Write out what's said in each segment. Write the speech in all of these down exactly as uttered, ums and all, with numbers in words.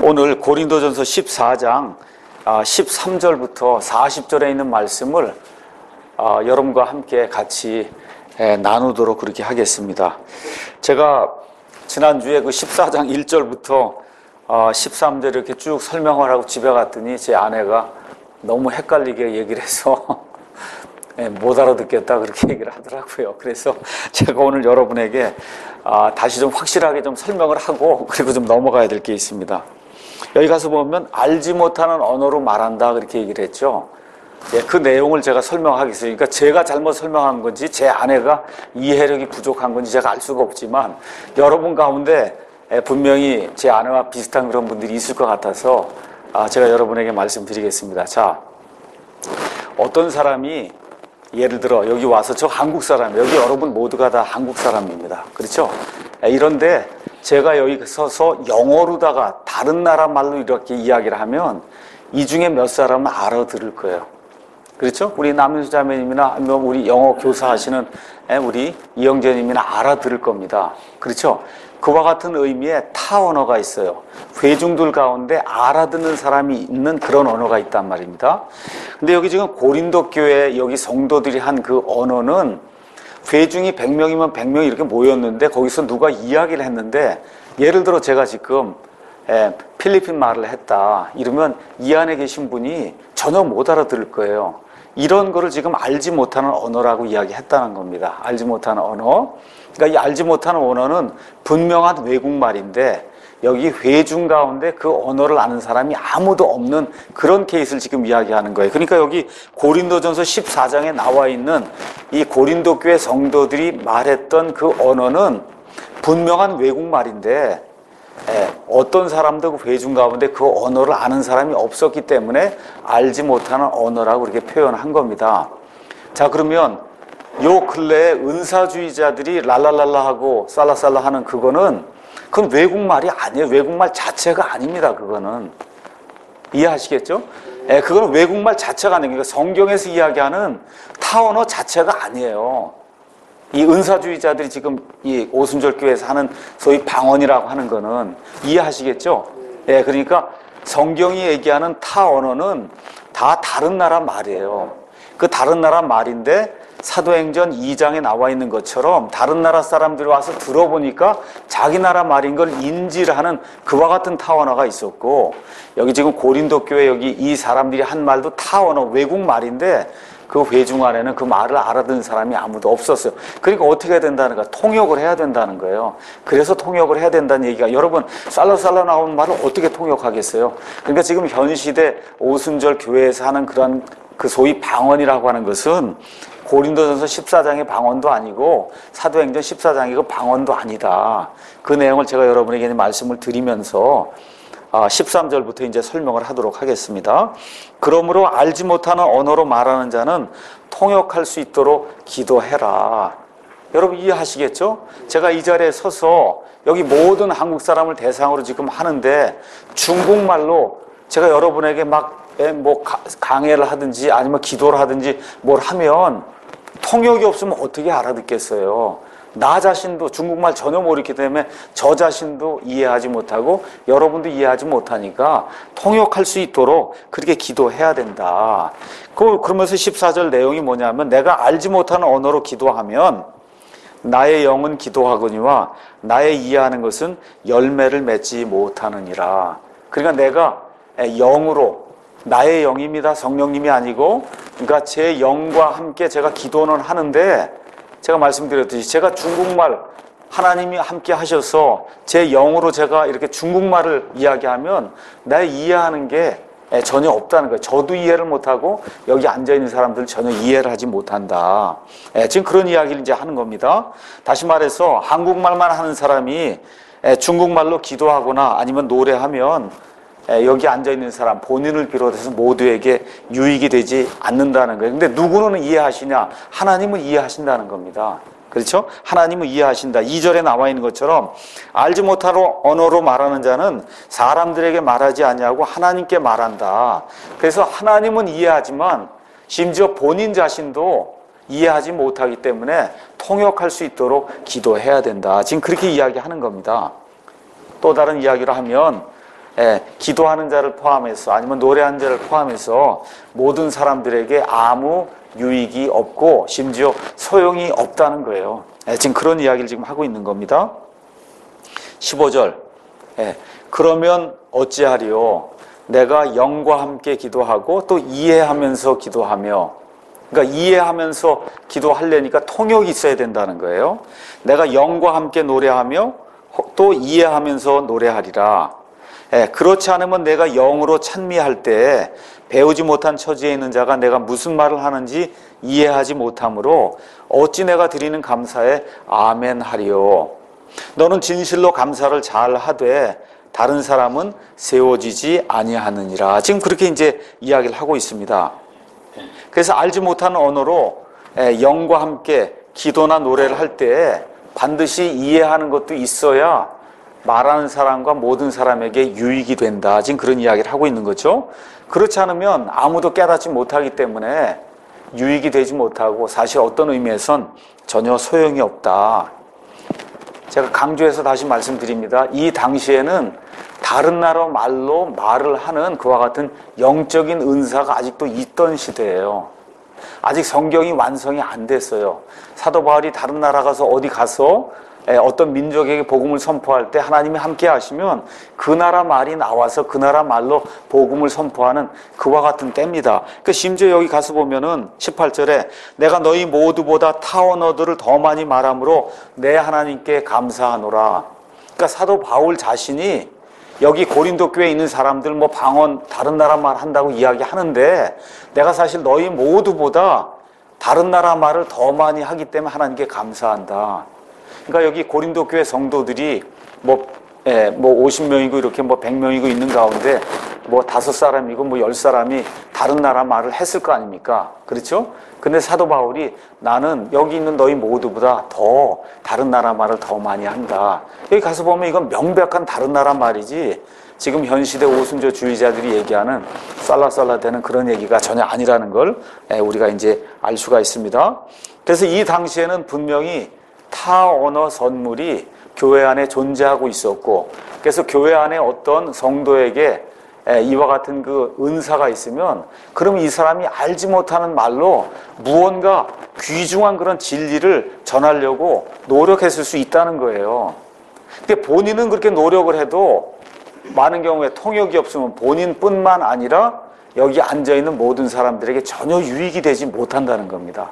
오늘 고린도전서 십사 장 십삼 절부터 사십 절에 있는 말씀을 여러분과 함께 같이 나누도록 그렇게 하겠습니다. 제가 지난주에 그 십사 장 일 절부터 십삼 절 이렇게 쭉 설명을 하고 집에 갔더니 제 아내가 너무 헷갈리게 얘기를 해서 못 알아듣겠다 그렇게 얘기를 하더라고요. 그래서 제가 오늘 여러분에게 다시 좀 확실하게 좀 설명을 하고 그리고 좀 넘어가야 될 게 있습니다. 여기 가서 보면 알지 못하는 언어로 말한다 그렇게 얘기를 했죠. 예, 그 내용을 제가 설명하겠습니다. 그러니까 제가 잘못 설명한 건지 제 아내가 이해력이 부족한 건지 제가 알 수가 없지만 여러분 가운데 분명히 제 아내와 비슷한 그런 분들이 있을 것 같아서 제가 여러분에게 말씀드리겠습니다. 자, 어떤 사람이 예를 들어 여기 와서 저 한국 사람, 여기 여러분 모두가 다 한국 사람입니다. 그렇죠? 이런데 제가 여기 서서 영어로다가 다른 나라 말로 이렇게 이야기를 하면 이 중에 몇 사람은 알아들을 거예요. 그렇죠? 우리 남윤수 자매님이나 아니면 우리 영어 교사하시는 우리 이영재님이나 알아들을 겁니다. 그렇죠? 그와 같은 의미의 타 언어가 있어요. 회중들 가운데 알아듣는 사람이 있는 그런 언어가 있단 말입니다. 근데 여기 지금 고린도 교회 여기 성도들이 한 그 언어는 회중이 백 명이면 백 명이 이렇게 모였는데 거기서 누가 이야기를 했는데 예를 들어 제가 지금 에, 필리핀 말을 했다 이러면 이 안에 계신 분이 전혀 못 알아들을 거예요. 이런 거를 지금 알지 못하는 언어라고 이야기했다는 겁니다. 알지 못하는 언어. 그러니까 이 알지 못하는 언어는 분명한 외국말인데 여기 회중 가운데 그 언어를 아는 사람이 아무도 없는 그런 케이스를 지금 이야기하는 거예요. 그러니까 여기 고린도전서 십사 장에 나와 있는 이 고린도 교회 성도들이 말했던 그 언어는 분명한 외국말인데 예, 어떤 사람도 그 회중 가운데 그 언어를 아는 사람이 없었기 때문에 알지 못하는 언어라고 그렇게 표현한 겁니다. 자, 그러면 요 근래에 은사주의자들이 랄랄랄라 하고 살라살라 하는 그거는 그건 외국말이 아니에요. 외국말 자체가 아닙니다. 그거는 이해하시겠죠? 예, 그거는 외국말 자체가 아니에요. 그러니까 성경에서 이야기하는 타 언어 자체가 아니에요. 이 은사주의자들이 지금 이 오순절 교회에서 하는 소위 방언이라고 하는 거는 이해하시겠죠? 예, 그러니까 성경이 얘기하는 타 언어는 다 다른 나라 말이에요. 그 다른 나라 말인데 사도행전 이 장에 나와 있는 것처럼 다른 나라 사람들이 와서 들어보니까 자기 나라 말인 걸 인지를 하는 그와 같은 타 언어가 있었고 여기 지금 고린도 교회 여기 이 사람들이 한 말도 타 언어 외국말인데 그 회중 안에는 그 말을 알아듣는 사람이 아무도 없었어요. 그러니까 어떻게 해야 된다는 거야? 통역을 해야 된다는 거예요. 그래서 통역을 해야 된다는 얘기가 여러분 살라살라 나오는 말을 어떻게 통역하겠어요? 그러니까 지금 현 시대 오순절 교회에서 하는 그런 그 소위 방언이라고 하는 것은 고린도전서 십사 장의 방언도 아니고 사도행전 십사 장의 그 방언도 아니다. 그 내용을 제가 여러분에게 말씀을 드리면서 십삼 절부터 이제 설명을 하도록 하겠습니다. 그러므로 알지 못하는 언어로 말하는 자는 통역할 수 있도록 기도해라. 여러분 이해하시겠죠? 제가 이 자리에 서서 여기 모든 한국 사람을 대상으로 지금 하는데 중국말로 제가 여러분에게 막 뭐 강해를 하든지 아니면 기도를 하든지 뭘 하면 통역이 없으면 어떻게 알아듣겠어요? 나 자신도 중국말 전혀 모르기 때문에 저 자신도 이해하지 못하고 여러분도 이해하지 못하니까 통역할 수 있도록 그렇게 기도해야 된다. 그러면서 십사 절 내용이 뭐냐면 내가 알지 못하는 언어로 기도하면 나의 영은 기도하거니와 나의 이해하는 것은 열매를 맺지 못하느니라. 그러니까 내가 영으로 나의 영입니다. 성령님이 아니고 그러니까 제 영과 함께 제가 기도는 하는데 제가 말씀드렸듯이 제가 중국말 하나님이 함께 하셔서 제 영으로 제가 이렇게 중국말을 이야기하면 나 이해하는 게 전혀 없다는 거예요. 저도 이해를 못하고 여기 앉아있는 사람들 전혀 이해를 하지 못한다. 지금 그런 이야기를 이제 하는 겁니다. 다시 말해서 한국말만 하는 사람이 중국말로 기도하거나 아니면 노래하면 여기 앉아있는 사람 본인을 비롯해서 모두에게 유익이 되지 않는다는 거예요. 근데 누구는 이해하시냐? 하나님은 이해하신다는 겁니다. 그렇죠? 하나님은 이해하신다. 이 절에 나와 있는 것처럼 알지 못하는 언어로 말하는 자는 사람들에게 말하지 아니하고 하나님께 말한다. 그래서 하나님은 이해하지만 심지어 본인 자신도 이해하지 못하기 때문에 통역할 수 있도록 기도해야 된다. 지금 그렇게 이야기하는 겁니다. 또 다른 이야기를 하면 예, 기도하는 자를 포함해서 아니면 노래하는 자를 포함해서 모든 사람들에게 아무 유익이 없고 심지어 소용이 없다는 거예요. 예, 지금 그런 이야기를 지금 하고 있는 겁니다. 십오 절. 예, 그러면 어찌하리요? 내가 영과 함께 기도하고 또 이해하면서 기도하며, 그러니까 이해하면서 기도하려니까 통역이 있어야 된다는 거예요. 내가 영과 함께 노래하며 또 이해하면서 노래하리라. 예, 그렇지 않으면 내가 영으로 찬미할 때 배우지 못한 처지에 있는 자가 내가 무슨 말을 하는지 이해하지 못하므로 어찌 내가 드리는 감사에 아멘 하리요. 너는 진실로 감사를 잘 하되 다른 사람은 세워지지 아니하느니라. 지금 그렇게 이제 이야기를 하고 있습니다. 그래서 알지 못하는 언어로 영과 함께 기도나 노래를 할 때 반드시 이해하는 것도 있어야 말하는 사람과 모든 사람에게 유익이 된다. 지금 그런 이야기를 하고 있는 거죠. 그렇지 않으면 아무도 깨닫지 못하기 때문에 유익이 되지 못하고 사실 어떤 의미에선 전혀 소용이 없다. 제가 강조해서 다시 말씀드립니다. 이 당시에는 다른 나라 말로 말을 하는 그와 같은 영적인 은사가 아직도 있던 시대예요. 아직 성경이 완성이 안 됐어요. 사도 바울이 다른 나라 가서 어디 가서 어떤 민족에게 복음을 선포할 때 하나님이 함께 하시면 그 나라 말이 나와서 그 나라 말로 복음을 선포하는 그와 같은 때입니다. 그 심지어 여기 가서 보면은 십팔 절에 내가 너희 모두보다 타 언어들을 더 많이 말함으로 내 하나님께 감사하노라. 그러니까 사도 바울 자신이 여기 고린도 교회에 있는 사람들 뭐 방언 다른 나라 말 한다고 이야기하는데 내가 사실 너희 모두보다 다른 나라 말을 더 많이 하기 때문에 하나님께 감사한다. 그러니까 여기 고린도 교회 성도들이 뭐, 예, 뭐 오십 명이고 이렇게 뭐 백 명이고 있는 가운데 뭐 다섯 사람이고 뭐 열 사람이 다른 나라 말을 했을 거 아닙니까? 그렇죠? 근데 사도 바울이 나는 여기 있는 너희 모두보다 더 다른 나라 말을 더 많이 한다. 여기 가서 보면 이건 명백한 다른 나라 말이지 지금 현 시대 오순절주의자들이 얘기하는 쌀라쌀라 되는 그런 얘기가 전혀 아니라는 걸 우리가 이제 알 수가 있습니다. 그래서 이 당시에는 분명히 타 언어 선물이 교회 안에 존재하고 있었고, 그래서 교회 안에 어떤 성도에게 이와 같은 그 은사가 있으면 그러면 이 사람이 알지 못하는 말로 무언가 귀중한 그런 진리를 전하려고 노력했을 수 있다는 거예요. 근데 본인은 그렇게 노력을 해도 많은 경우에 통역이 없으면 본인뿐만 아니라 여기 앉아있는 모든 사람들에게 전혀 유익이 되지 못한다는 겁니다.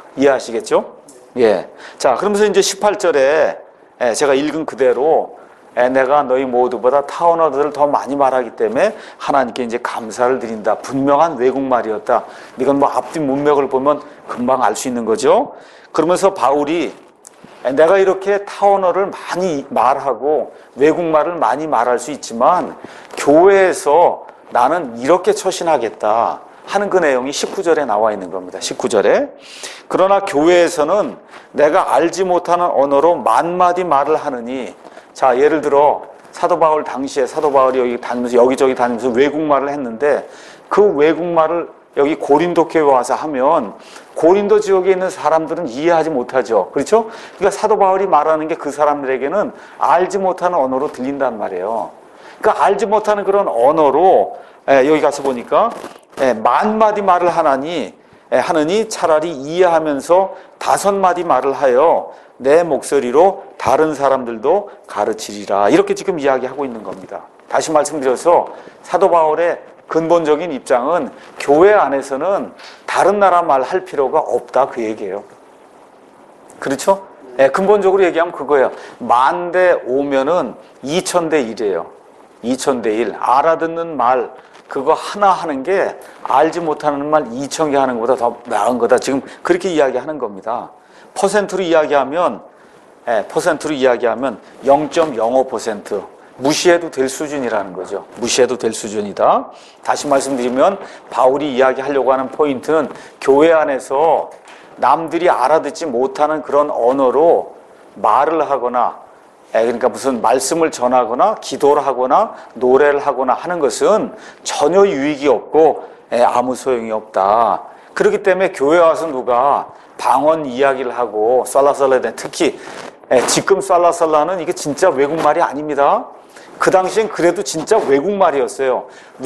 이해하시겠죠? 예. 자, 그러면서 이제 십팔 절에 제가 읽은 그대로 내가 너희 모두보다 타 언어들을 더 많이 말하기 때문에 하나님께 이제 감사를 드린다. 분명한 외국말이었다. 이건 뭐 앞뒤 문맥을 보면 금방 알 수 있는 거죠. 그러면서 바울이 내가 이렇게 타 언어를 많이 말하고 외국말을 많이 말할 수 있지만 교회에서 나는 이렇게 처신하겠다 하는 그 내용이 십구 절에 나와 있는 겁니다. 십구 절에 그러나 교회에서는 내가 알지 못하는 언어로 만마디 말을 하느니, 자 예를 들어 사도 바울 당시에 사도 바울이 여기 다니면서 여기저기 다니면서 외국말을 했는데 그 외국말을 여기 고린도 교회에 와서 하면 고린도 지역에 있는 사람들은 이해하지 못하죠. 그렇죠? 그러니까 사도 바울이 말하는 게 그 사람들에게는 알지 못하는 언어로 들린단 말이에요. 그러니까 알지 못하는 그런 언어로 에, 여기 가서 보니까 에, 만 마디 말을 하나니 에, 하느니 차라리 이해하면서 다섯 마디 말을 하여 내 목소리로 다른 사람들도 가르치리라. 이렇게 지금 이야기하고 있는 겁니다. 다시 말씀드려서 사도 바울의 근본적인 입장은 교회 안에서는 다른 나라 말 할 필요가 없다 그 얘기예요. 그렇죠? 네, 근본적으로 얘기하면 그거예요. 만 대 오면은 이천 대 일이에요. 이천 대 일. 알아듣는 말 그거 하나 하는 게 알지 못하는 말 이천 개 하는 것보다 더 나은 거다. 지금 그렇게 이야기하는 겁니다. 퍼센트로 이야기하면 예, 퍼센트로 이야기하면 영 점 영오 퍼센트 무시해도 될 수준이라는 거죠. 무시해도 될 수준이다. 다시 말씀드리면 바울이 이야기하려고 하는 포인트는 교회 안에서 남들이 알아듣지 못하는 그런 언어로 말을 하거나 그러니까 무슨 말씀을 전하거나 기도를 하거나 노래를 하거나 하는 것은 전혀 유익이 없고 아무 소용이 없다. 그렇기 때문에 교회 와서 누가 방언 이야기를 하고 쌀라쌀라에 대한 특히 지금 쌀라쌀라는 이게 진짜 외국말이 아닙니다. 그 당시엔 그래도 진짜 외국말이었어요.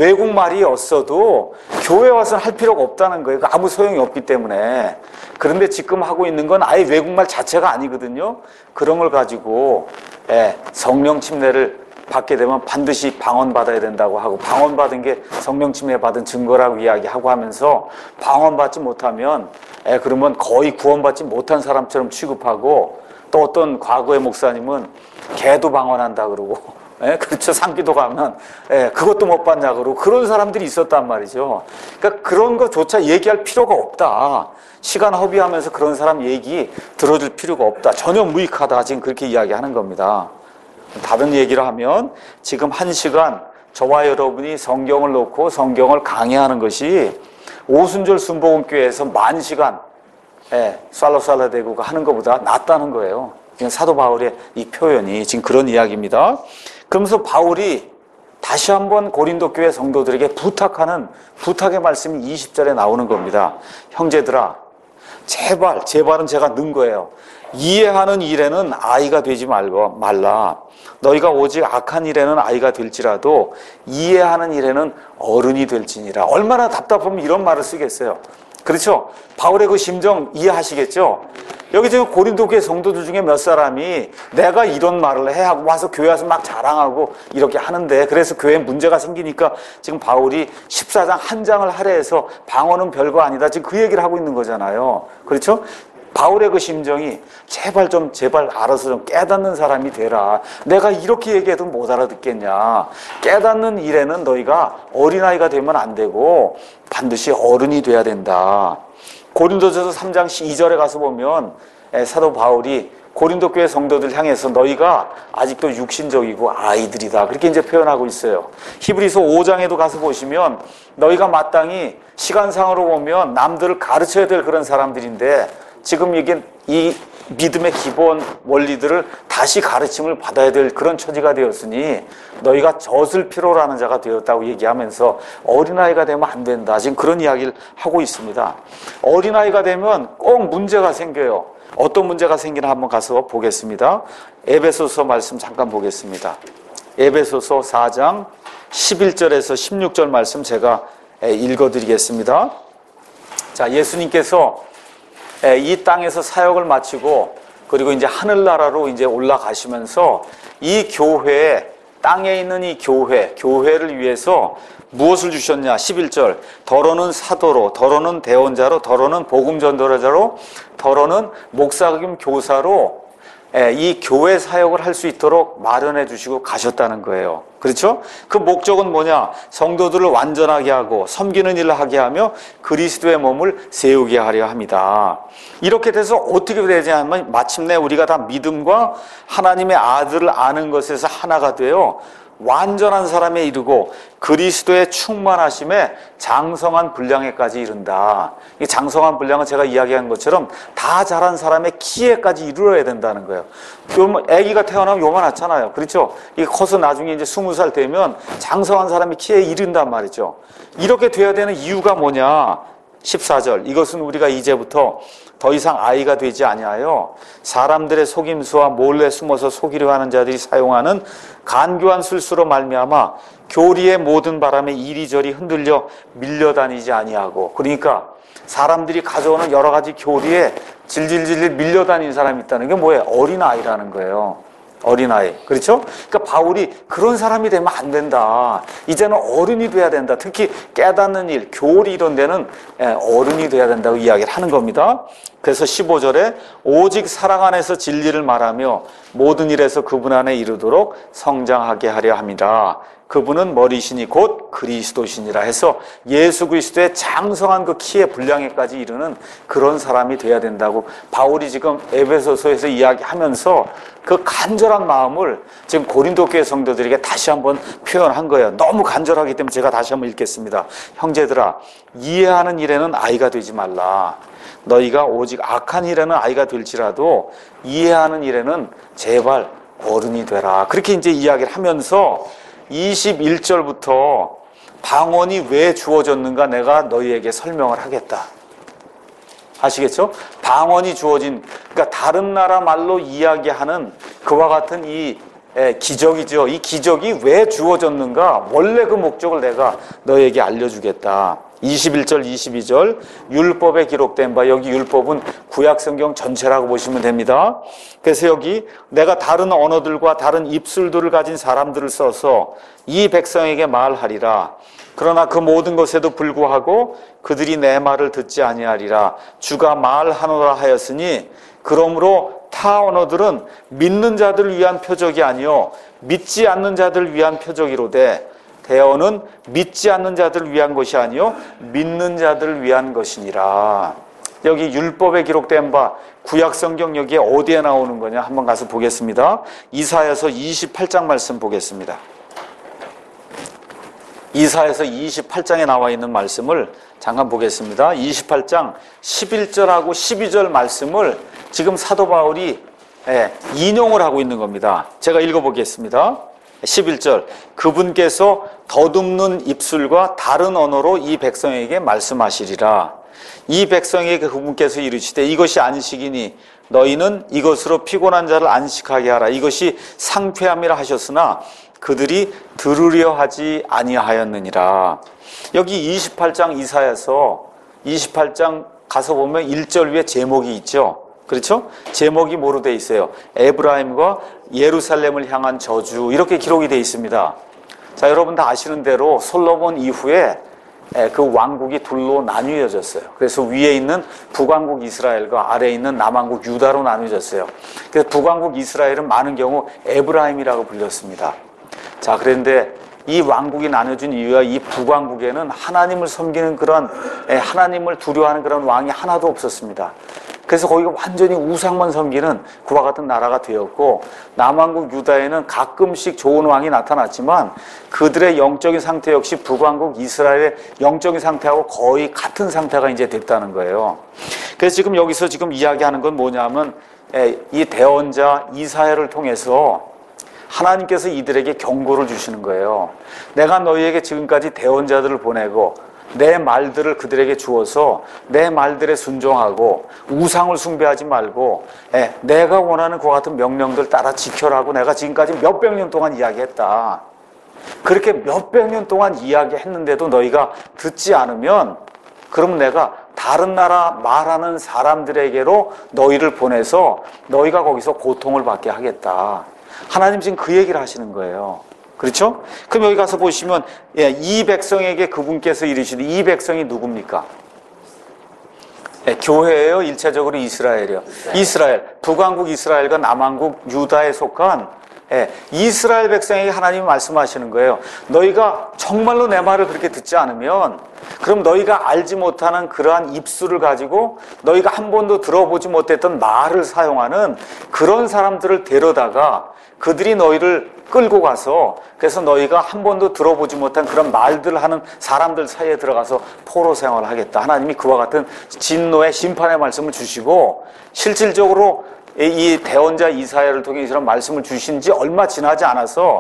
외국말이었어도 교회 와서는 할 필요가 없다는 거예요. 아무 소용이 없기 때문에. 그런데 지금 하고 있는 건 아예 외국말 자체가 아니거든요. 그런 걸 가지고 예, 성령 침례를 받게 되면 반드시 방언받아야 된다고 하고, 방언받은 게 성령 침례 받은 증거라고 이야기하고 하면서, 방언받지 못하면 예, 그러면 거의 구원받지 못한 사람처럼 취급하고, 또 어떤 과거의 목사님은 개도 방언한다 그러고, 예, 그렇죠. 상기도 가면 예, 그것도 못 받냐 그러고, 그런 사람들이 있었단 말이죠. 그러니까 그런 것조차 얘기할 필요가 없다. 시간 허비하면서 그런 사람 얘기 들어줄 필요가 없다. 전혀 무익하다. 지금 그렇게 이야기하는 겁니다. 다른 얘기를 하면, 지금 한 시간 저와 여러분이 성경을 놓고 성경을 강의하는 것이 오순절 순복음교회에서 만 시간 예, 쌀라쌀라 대고 하는 것보다 낫다는 거예요. 그냥 사도 바울의 이 표현이 지금 그런 이야기입니다. 그러면서 바울이 다시 한번 고린도 교회 성도들에게 부탁하는 부탁의 말씀이 이십 절에 나오는 겁니다. 형제들아, 제발, 제발은 제가 넣은 거예요. 이해하는 일에는 아이가 되지 말고 말라. 너희가 오직 악한 일에는 아이가 될지라도 이해하는 일에는 어른이 될지니라. 얼마나 답답하면 이런 말을 쓰겠어요. 그렇죠? 바울의 그 심정 이해하시겠죠? 여기 지금 고린도 교회 성도들 중에 몇 사람이 내가 이런 말을 해 하고 와서 교회 와서 막 자랑하고 이렇게 하는데, 그래서 교회에 문제가 생기니까 지금 바울이 십사 장 한 장을 할애해서 방언은 별거 아니다, 지금 그 얘기를 하고 있는 거잖아요. 그렇죠? 바울의 그 심정이 제발 좀 제발 알아서 좀 깨닫는 사람이 되라. 내가 이렇게 얘기해도 못 알아듣겠냐. 깨닫는 일에는 너희가 어린아이가 되면 안 되고 반드시 어른이 돼야 된다. 고린도전서 삼 장 이 절에 가서 보면 사도 바울이 고린도 교회 성도들 향해서 너희가 아직도 육신적이고 아이들이다, 그렇게 이제 표현하고 있어요. 히브리서 오 장에도 가서 보시면 너희가 마땅히 시간상으로 보면 남들을 가르쳐야 될 그런 사람들인데, 지금 이게 이 믿음의 기본 원리들을 다시 가르침을 받아야 될 그런 처지가 되었으니 너희가 젖을 필요로 하는 자가 되었다고 얘기하면서 어린아이가 되면 안 된다, 지금 그런 이야기를 하고 있습니다. 어린아이가 되면 꼭 문제가 생겨요. 어떤 문제가 생기나 한번 가서 보겠습니다. 에베소서 말씀 잠깐 보겠습니다. 에베소서 사 장 십일 절에서 십육 절 말씀 제가 읽어드리겠습니다. 자, 예수님께서 이 땅에서 사역을 마치고 그리고 이제 하늘나라로 이제 올라가시면서 이 교회에, 땅에 있는 이 교회, 교회를 위해서 무엇을 주셨냐? 십일 절. 더러는 사도로, 더러는 대언자로, 더러는 복음 전도자로, 더러는 목사 겸 교사로 이 교회 사역을 할 수 있도록 마련해 주시고 가셨다는 거예요. 그렇죠? 그 목적은 뭐냐? 성도들을 완전하게 하고 섬기는 일을 하게 하며 그리스도의 몸을 세우게 하려 합니다. 이렇게 돼서 어떻게 되냐면 마침내 우리가 다 믿음과 하나님의 아들을 아는 것에서 하나가 되어 완전한 사람에 이르고 그리스도의 충만하심에 장성한 분량에까지 이른다. 이 장성한 분량은 제가 이야기한 것처럼 다 자란 사람의 키에까지 이르러야 된다는 거예요. 아기가 태어나면 요만하잖아요. 그렇죠? 이게 커서 나중에 이제 스무 살 되면 장성한 사람의 키에 이른단 말이죠. 이렇게 돼야 되는 이유가 뭐냐? 십사 절. 이것은 우리가 이제부터 더 이상 아이가 되지 아니하여 사람들의 속임수와 몰래 숨어서 속이려 하는 자들이 사용하는 간교한 술수로 말미암아 교리의 모든 바람에 이리저리 흔들려 밀려다니지 아니하고. 그러니까 사람들이 가져오는 여러 가지 교리에 질질질 밀려다니는 사람이 있다는 게 뭐예요? 어린아이라는 거예요. 어린아이. 그렇죠? 그러니까 바울이 그런 사람이 되면 안 된다. 이제는 어른이 돼야 된다. 특히 깨닫는 일, 교리 이런 데는 어른이 돼야 된다고 이야기를 하는 겁니다. 그래서 십오 절에 오직 사랑 안에서 진리를 말하며 모든 일에서 그분 안에 이르도록 성장하게 하려 함이라. 그분은 머리시니 곧 그리스도시니라 해서 예수 그리스도의 장성한 그 키의 분량에까지 이르는 그런 사람이 돼야 된다고 바울이 지금 에베소서에서 이야기하면서 그 간절한 마음을 지금 고린도 교회 성도들에게 다시 한번 표현한 거예요. 너무 간절하기 때문에 제가 다시 한번 읽겠습니다. 형제들아, 이해하는 일에는 아이가 되지 말라. 너희가 오직 악한 일에는 아이가 될지라도 이해하는 일에는 제발 어른이 되라. 그렇게 이제 이야기를 하면서 이십일 절부터 방언이 왜 주어졌는가 내가 너희에게 설명을 하겠다. 아시겠죠? 방언이 주어진, 그러니까 다른 나라 말로 이야기하는 그와 같은 이 예, 기적이죠. 이 기적이 왜 주어졌는가? 원래 그 목적을 내가 너에게 알려주겠다. 이십일 절, 이십이 절 율법에 기록된 바, 여기 율법은 구약성경 전체라고 보시면 됩니다. 그래서 여기 내가 다른 언어들과 다른 입술들을 가진 사람들을 써서 이 백성에게 말하리라. 그러나 그 모든 것에도 불구하고 그들이 내 말을 듣지 아니하리라. 주가 말하노라 하였으니 그러므로 타 언어들은 믿는 자들을 위한 표적이 아니요 믿지 않는 자들을 위한 표적이로되 대언은 믿지 않는 자들을 위한 것이 아니요 믿는 자들을 위한 것이니라. 여기 율법에 기록된 바 구약성경 여기에 어디에 나오는 거냐 한번 가서 보겠습니다. 이사야서 이십팔 장 말씀 보겠습니다. 이사야서 이십팔 장에 나와 있는 말씀을 잠깐 보겠습니다. 이십팔 장 십일 절하고 십이 절 말씀을 지금 사도 바울이 인용을 하고 있는 겁니다. 제가 읽어보겠습니다. 십일 절 그분께서 더듬는 입술과 다른 언어로 이 백성에게 말씀하시리라. 이 백성에게 그분께서 이르시되 이것이 안식이니 너희는 이것으로 피곤한 자를 안식하게 하라. 이것이 상쾌함이라 하셨으나 그들이 들으려 하지 아니하였느니라. 여기 이십팔 장 이사야서 이십팔 장 가서 보면 일 절 위에 제목이 있죠. 그렇죠? 제목이 뭐로 돼 있어요? 에브라임과 예루살렘을 향한 저주, 이렇게 기록이 돼 있습니다. 자, 여러분 다 아시는 대로 솔로몬 이후에 그 왕국이 둘로 나뉘어졌어요. 그래서 위에 있는 북왕국 이스라엘과 아래에 있는 남왕국 유다로 나뉘어졌어요. 그래서 북왕국 이스라엘은 많은 경우 에브라임이라고 불렸습니다. 자, 그런데 이 왕국이 나눠진 이유가 이 북왕국에는 하나님을 섬기는 그런, 하나님을 두려워하는 그런 왕이 하나도 없었습니다. 그래서 거기가 완전히 우상만 섬기는 그와 같은 나라가 되었고, 남왕국 유다에는 가끔씩 좋은 왕이 나타났지만 그들의 영적인 상태 역시 북왕국 이스라엘의 영적인 상태하고 거의 같은 상태가 이제 됐다는 거예요. 그래서 지금 여기서 지금 이야기하는 건 뭐냐면 이 대언자 이사야를 통해서 하나님께서 이들에게 경고를 주시는 거예요. 내가 너희에게 지금까지 대언자들을 보내고 내 말들을 그들에게 주어서 내 말들에 순종하고 우상을 숭배하지 말고 에, 내가 원하는 그와 같은 명령들 따라 지켜라고 내가 지금까지 몇백 년 동안 이야기했다. 그렇게 몇백 년 동안 이야기했는데도 너희가 듣지 않으면 그러면 내가 다른 나라 말하는 사람들에게로 너희를 보내서 너희가 거기서 고통을 받게 하겠다. 하나님 지금 그 얘기를 하시는 거예요. 그렇죠? 그럼 여기 가서 보시면 예, 이 백성에게 그분께서 이르시되 이 백성이 누굽니까? 예, 교회예요? 일차적으로 이스라엘이요? 이스라엘. 북왕국 이스라엘과 남왕국 유다에 속한 예, 이스라엘 백성에게 하나님이 말씀하시는 거예요. 너희가 정말로 내 말을 그렇게 듣지 않으면 그럼 너희가 알지 못하는 그러한 입술을 가지고 너희가 한 번도 들어보지 못했던 말을 사용하는 그런 사람들을 데려다가 그들이 너희를 끌고 가서 그래서 너희가 한 번도 들어보지 못한 그런 말들을 하는 사람들 사이에 들어가서 포로 생활을 하겠다. 하나님이 그와 같은 진노의 심판의 말씀을 주시고 실질적으로 이 대언자 이사야를 통해 이런 말씀을 주신 지 얼마 지나지 않아서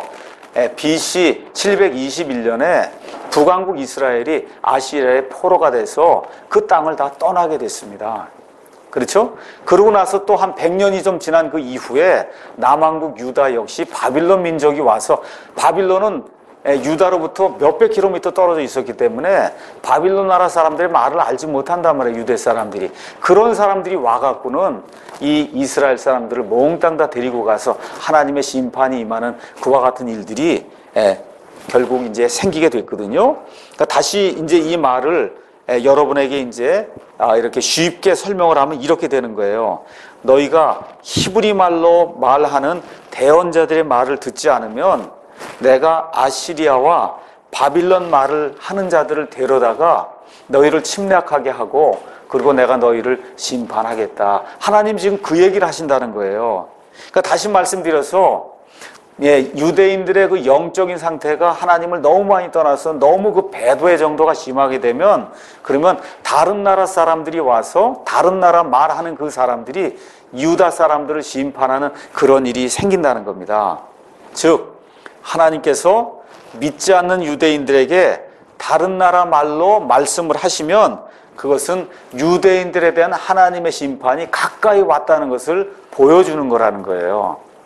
비씨 칠백이십일 년에 북왕국 이스라엘이 아시리아의 포로가 돼서 그 땅을 다 떠나게 됐습니다. 그렇죠? 그러고 나서 또 한 백 년이 좀 지난 그 이후에 남왕국 유다 역시 바빌론 민족이 와서 바빌론은 유다로부터 몇백 킬로미터 떨어져 있었기 때문에 바빌론 나라 사람들의 말을 알지 못한단 말이에요. 유대 사람들이. 그런 사람들이 와갖고는 이 이스라엘 사람들을 몽땅 다 데리고 가서 하나님의 심판이 임하는 그와 같은 일들이 결국 이제 생기게 됐거든요. 그러니까 다시 이제 이 말을 여러분에게 이제 이렇게 쉽게 설명을 하면 이렇게 되는 거예요. 너희가 히브리 말로 말하는 대언자들의 말을 듣지 않으면 내가 아시리아와 바빌론 말을 하는 자들을 데려다가 너희를 침략하게 하고 그리고 내가 너희를 심판하겠다. 하나님 지금 그 얘기를 하신다는 거예요. 그러니까 다시 말씀드려서 예, 유대인들의 그 영적인 상태가 하나님을 너무 많이 떠나서 너무 그 배도의 정도가 심하게 되면 그러면 다른 나라 사람들이 와서 다른 나라 말하는 그 사람들이 유다 사람들을 심판하는 그런 일이 생긴다는 겁니다. 즉 하나님께서 믿지 않는 유대인들에게 다른 나라 말로 말씀을 하시면 그것은 유대인들에 대한 하나님의 심판이 가까이 왔다는 것을 보여주는 거라는 거예요.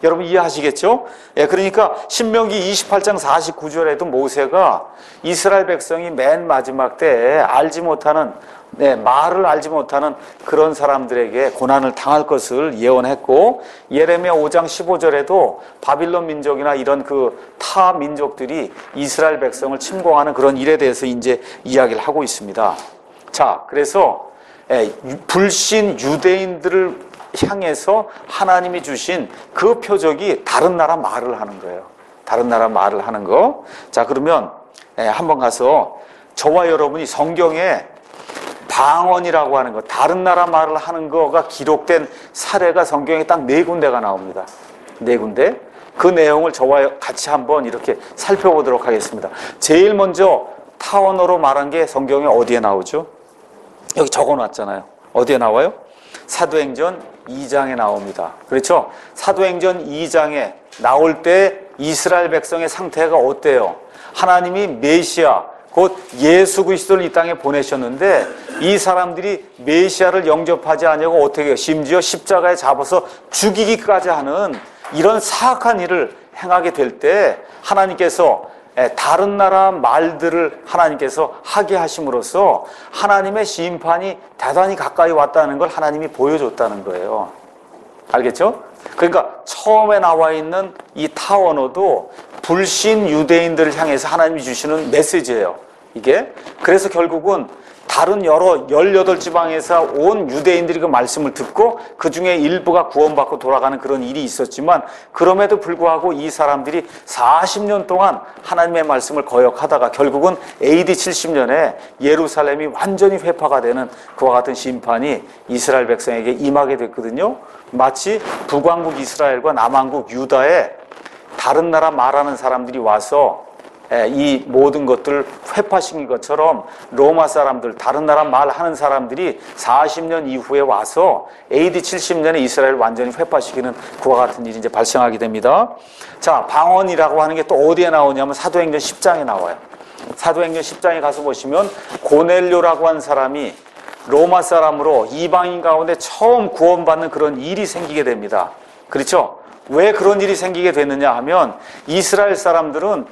여러분 이해하시겠죠? 예, 그러니까 신명기 이십팔 장 사십구 절에도 모세가 이스라엘 백성이 맨 마지막 때에 알지 못하는, 네, 말을 알지 못하는 그런 사람들에게 고난을 당할 것을 예언했고, 예레미야 오 장 십오 절에도 바빌론 민족이나 이런 그 타 민족들이 이스라엘 백성을 침공하는 그런 일에 대해서 이제 이야기를 하고 있습니다. 자, 그래서 예, 불신 유대인들을 향해서 하나님이 주신 그 표적이 다른 나라 말을 하는 거예요. 다른 나라 말을 하는 거. 자, 그러면 예, 한번 가서 저와 여러분이 성경에 방언이라고 하는 거, 다른 나라 말을 하는 거가 기록된 사례가 성경에 딱 네 군데가 나옵니다. 네 군데. 그 내용을 저와 같이 한번 이렇게 살펴보도록 하겠습니다. 제일 먼저 타원어로 말한 게 성경에 어디에 나오죠? 여기 적어놨잖아요. 어디에 나와요? 사도행전 이 장에 나옵니다. 그렇죠? 사도행전 이 장에 나올 때 이스라엘 백성의 상태가 어때요? 하나님이 메시아, 곧 예수 그리스도를 이 땅에 보내셨는데 이 사람들이 메시아를 영접하지 않냐고 어떻게 해요? 심지어 십자가에 잡아서 죽이기까지 하는 이런 사악한 일을 행하게 될 때 하나님께서 다른 나라 말들을 하나님께서 하게 하심으로써 하나님의 심판이 대단히 가까이 왔다는 걸 하나님이 보여줬다는 거예요. 알겠죠? 그러니까 처음에 나와 있는 이 타원어도 불신 유대인들을 향해서 하나님이 주시는 메시지예요. 이게. 그래서 결국은 다른 여러 열여덟 지방에서 온 유대인들이 그 말씀을 듣고 그 중에 일부가 구원받고 돌아가는 그런 일이 있었지만 그럼에도 불구하고 이 사람들이 사십 년 동안 하나님의 말씀을 거역하다가 결국은 에이디 칠십 년에 예루살렘이 완전히 회파가 되는 그와 같은 심판이 이스라엘 백성에게 임하게 됐거든요. 마치 북왕국 이스라엘과 남왕국 유다에 다른 나라 말하는 사람들이 와서 이 모든 것들을 회파시킨 것처럼 로마 사람들, 다른 나라 말하는 사람들이 사십 년 이후에 와서 에이디 칠십 년에 이스라엘을 완전히 회파시키는 그와 같은 일이 이제 발생하게 됩니다. 자, 방언이라고 하는 게 또 어디에 나오냐면 사도행전 십 장에 나와요. 사도행전 십 장에 가서 보시면 고넬료라고 하는 사람이 로마 사람으로 이방인 가운데 처음 구원받는 그런 일이 생기게 됩니다. 그렇죠? 왜 그런 일이 생기게 됐느냐 하면 이스라엘 사람들은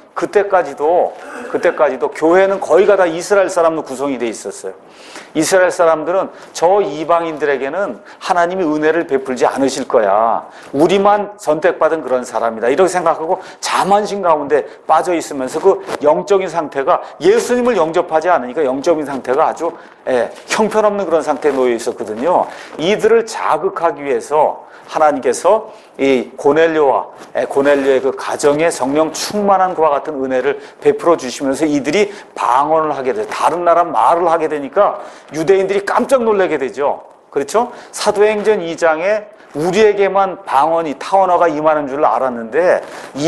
그때까지도 그때까지도 교회는 거의가 다 이스라엘 사람으로 구성이 돼 있었어요. 이스라엘 사람들은 저 이방인들에게는 하나님이 은혜를 베풀지 않으실 거야. 우리만 선택받은 그런 사람이다. 이렇게 생각하고 자만심 가운데 빠져 있으면서 그 영적인 상태가 예수님을 영접하지 않으니까 영적인 상태가 아주 예, 형편없는 그런 상태에 놓여 있었거든요. 이들을 자극하기 위해서 하나님께서 이 고넬료와 고넬료의 그 가정에 성령 충만한 그와 같은 은혜를 베풀어 주시면서 이들이 방언을 하게 돼, 다른 나라 말을 하게 되니까 유대인들이 깜짝 놀라게 되죠. 그렇죠? 사도행전 이 장에 우리에게만 방언이 타언어가 임하는 줄 알았는데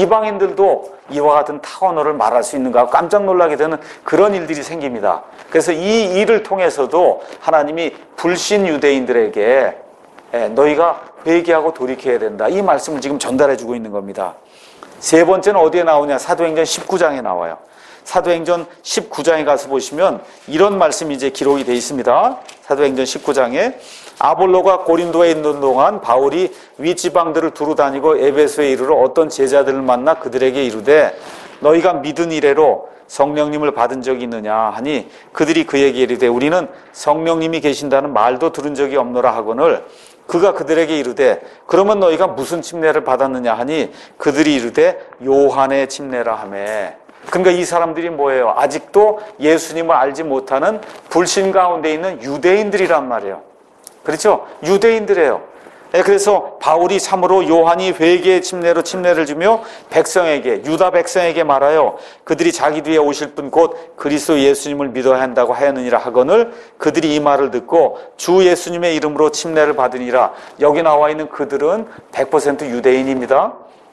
이방인들도 이와 같은 타언어를 말할 수 있는가 하고 깜짝 놀라게 되는 그런 일들이 생깁니다. 그래서 이 일을 통해서도 하나님이 불신 유대인들에게 너희가 회개하고 돌이켜야 된다. 이 말씀을 지금 전달해 주고 있는 겁니다. 세 번째는 어디에 나오냐? 사도행전 십구 장에 나와요. 사도행전 십구 장에 가서 보시면 이런 말씀이 이제 기록이 되어 있습니다. 사도행전 십구 장에 아볼로가 고린도에 있는 동안 바울이 윗지방들을 두루 다니고 에베소에 이르러 어떤 제자들을 만나 그들에게 이르되 너희가 믿은 이래로 성령님을 받은 적이 있느냐 하니 그들이 그에게 이르되 우리는 성령님이 계신다는 말도 들은 적이 없노라 하거늘 그가 그들에게 이르되 그러면 너희가 무슨 침례를 받았느냐 하니 그들이 이르되 요한의 침례라 하매. 그러니까 이 사람들이 뭐예요? 아직도 예수님을 알지 못하는 불신 가운데 있는 유대인들이란 말이에요. 그렇죠? 유대인들이에요. 그래서 바울이 참으로 요한이 회개의 침례로 침례를 주며 백성에게 유다 백성에게 말하여 그들이 자기 뒤에 오실 분 곧 그리스도 예수님을 믿어야 한다고 하였느니라 하거늘 그들이 이 말을 듣고 주 예수님의 이름으로 침례를 받으니라. 여기 나와 있는 그들은 백 퍼센트 유대인입니다.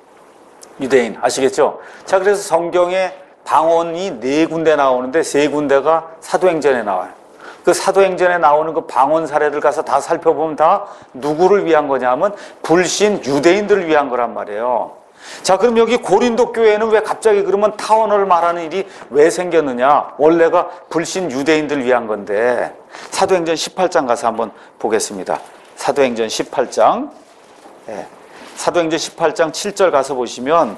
유대인 아시겠죠? 자, 그래서 성경에 방언이 네 군데 나오는데 세 군데가 사도행전에 나와요. 그 사도행전에 나오는 그 방언 사례들 가서 다 살펴보면 다 누구를 위한 거냐면 불신 유대인들을 위한 거란 말이에요. 자, 그럼 여기 고린도 교회는 왜 갑자기 그러면 타언어를 말하는 일이 왜 생겼느냐? 원래가 불신 유대인들을 위한 건데 사도행전 십팔 장 가서 한번 보겠습니다. 사도행전 십팔 장. 네. 사도행전 십팔 장 칠 절 가서 보시면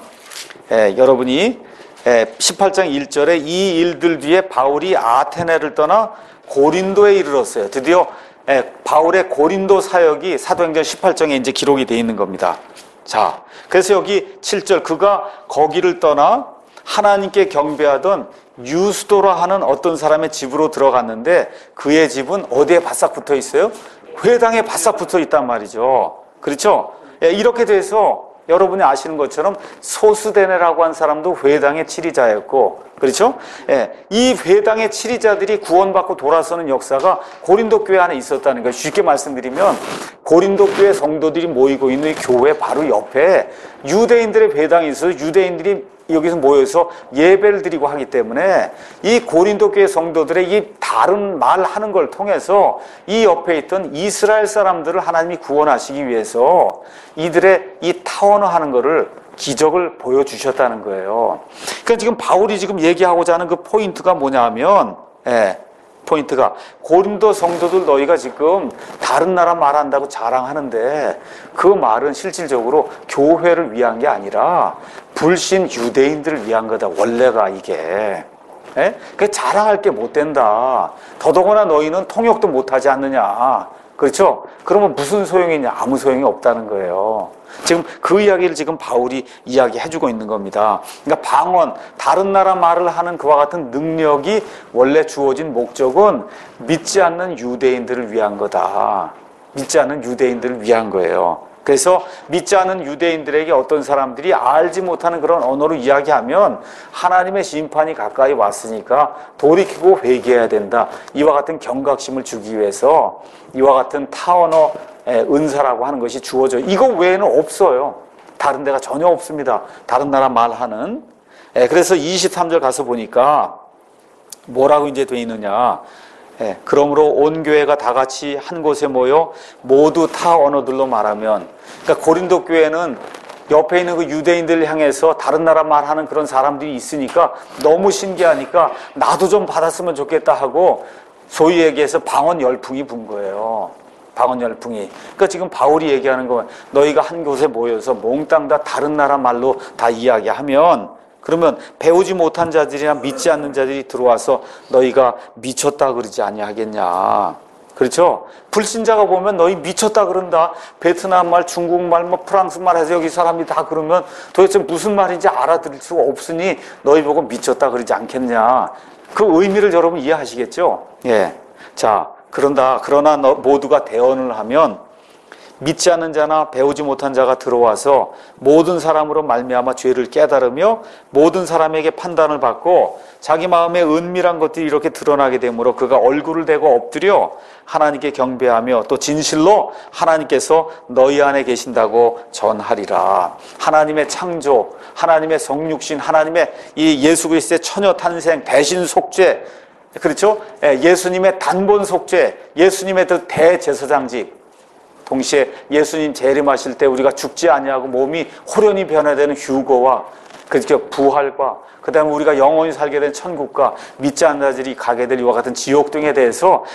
예, 여러분이 예, 십팔 장 일 절에 이 일들 뒤에 바울이 아테네를 떠나 고린도에 이르렀어요. 드디어 예, 바울의 고린도 사역이 사도행전 십팔 장에 이제 기록이 되어 있는 겁니다. 자, 그래서 여기 칠 절 그가 거기를 떠나 하나님께 경배하던 유스도라 하는 어떤 사람의 집으로 들어갔는데 그의 집은 어디에 바싹 붙어 있어요? 회당에 바싹 붙어 있단 말이죠. 그렇죠? 예, 이렇게 돼서 여러분이 아시는 것처럼 소스데네라고 한 사람도 회당의 치리자였고, 그렇죠? 예, 이 회당의 치리자들이 구원받고 돌아서는 역사가 고린도 교회 안에 있었다는 거예요. 쉽게 말씀드리면 고린도 교회 성도들이 모이고 있는 이 교회 바로 옆에 유대인들의 회당이 있어서 유대인들이 여기서 모여서 예배를 드리고 하기 때문에 이 고린도 교회 성도들의 이 다른 말하는 걸 통해서 이 옆에 있던 이스라엘 사람들을 하나님이 구원하시기 위해서 이들의 이 타원화하는 거를 기적을 보여주셨다는 거예요. 그러니까 지금 바울이 지금 얘기하고자 하는 그 포인트가 뭐냐면, 예, 포인트가 고린도 성도들 너희가 지금 다른 나라 말한다고 자랑하는데 그 말은 실질적으로 교회를 위한 게 아니라 불신 유대인들을 위한 거다. 원래가 이게. 예? 그 자랑할 게 못 된다. 더더구나 너희는 통역도 못하지 않느냐. 그렇죠? 그러면 무슨 소용이냐? 아무 소용이 없다는 거예요. 지금 그 이야기를 지금 바울이 이야기해주고 있는 겁니다. 그러니까 방언, 다른 나라 말을 하는 그와 같은 능력이 원래 주어진 목적은 믿지 않는 유대인들을 위한 거다. 믿지 않는 유대인들을 위한 거예요. 그래서 믿지 않는 유대인들에게 어떤 사람들이 알지 못하는 그런 언어로 이야기하면 하나님의 심판이 가까이 왔으니까 돌이키고 회개해야 된다. 이와 같은 경각심을 주기 위해서 이와 같은 타언어 은사라고 하는 것이 주어져. 이거 외에는 없어요. 다른 데가 전혀 없습니다. 다른 나라 말하는. 그래서 이십삼 절 가서 보니까 뭐라고 이제 돼 있느냐. 예, 그러므로 온 교회가 다 같이 한 곳에 모여 모두 타 언어들로 말하면, 그러니까 고린도 교회는 옆에 있는 그 유대인들을 향해서 다른 나라 말하는 그런 사람들이 있으니까 너무 신기하니까 나도 좀 받았으면 좋겠다 하고 소위 얘기해서 방언 열풍이 분 거예요. 방언 열풍이. 그러니까 지금 바울이 얘기하는 건 너희가 한 곳에 모여서 몽땅 다 다른 나라 말로 다 이야기하면 그러면 배우지 못한 자들이나 믿지 않는 자들이 들어와서 너희가 미쳤다 그러지 아니하겠냐. 그렇죠? 불신자가 보면 너희 미쳤다 그런다. 베트남 말, 중국말, 뭐 프랑스 말 해서 여기 사람이 다 그러면 도대체 무슨 말인지 알아들을 수가 없으니 너희 보고 미쳤다 그러지 않겠냐. 그 의미를 여러분 이해하시겠죠? 예. 자, 그런다. 그러나 너 모두가 대언을 하면 믿지 않는 자나 배우지 못한 자가 들어와서 모든 사람으로 말미암아 죄를 깨달으며 모든 사람에게 판단을 받고 자기 마음의 은밀한 것들이 이렇게 드러나게 되므로 그가 얼굴을 대고 엎드려 하나님께 경배하며 또 진실로 하나님께서 너희 안에 계신다고 전하리라. 하나님의 창조, 하나님의 성육신, 하나님의 이 예수 그리스도의 처녀 탄생, 대신 속죄, 그렇죠? 예수님의 단본 속죄, 예수님의 그 대제사장직, 동시에 예수님 재림하실 때 우리가 죽지 아니하고 몸이 호련히 변화되는 휴거와 그렇게 부활과 그 다음에 우리가 영원히 살게 된 천국과 믿지 않는 자들이 가게 될 이와 같은 지옥 등에 대해서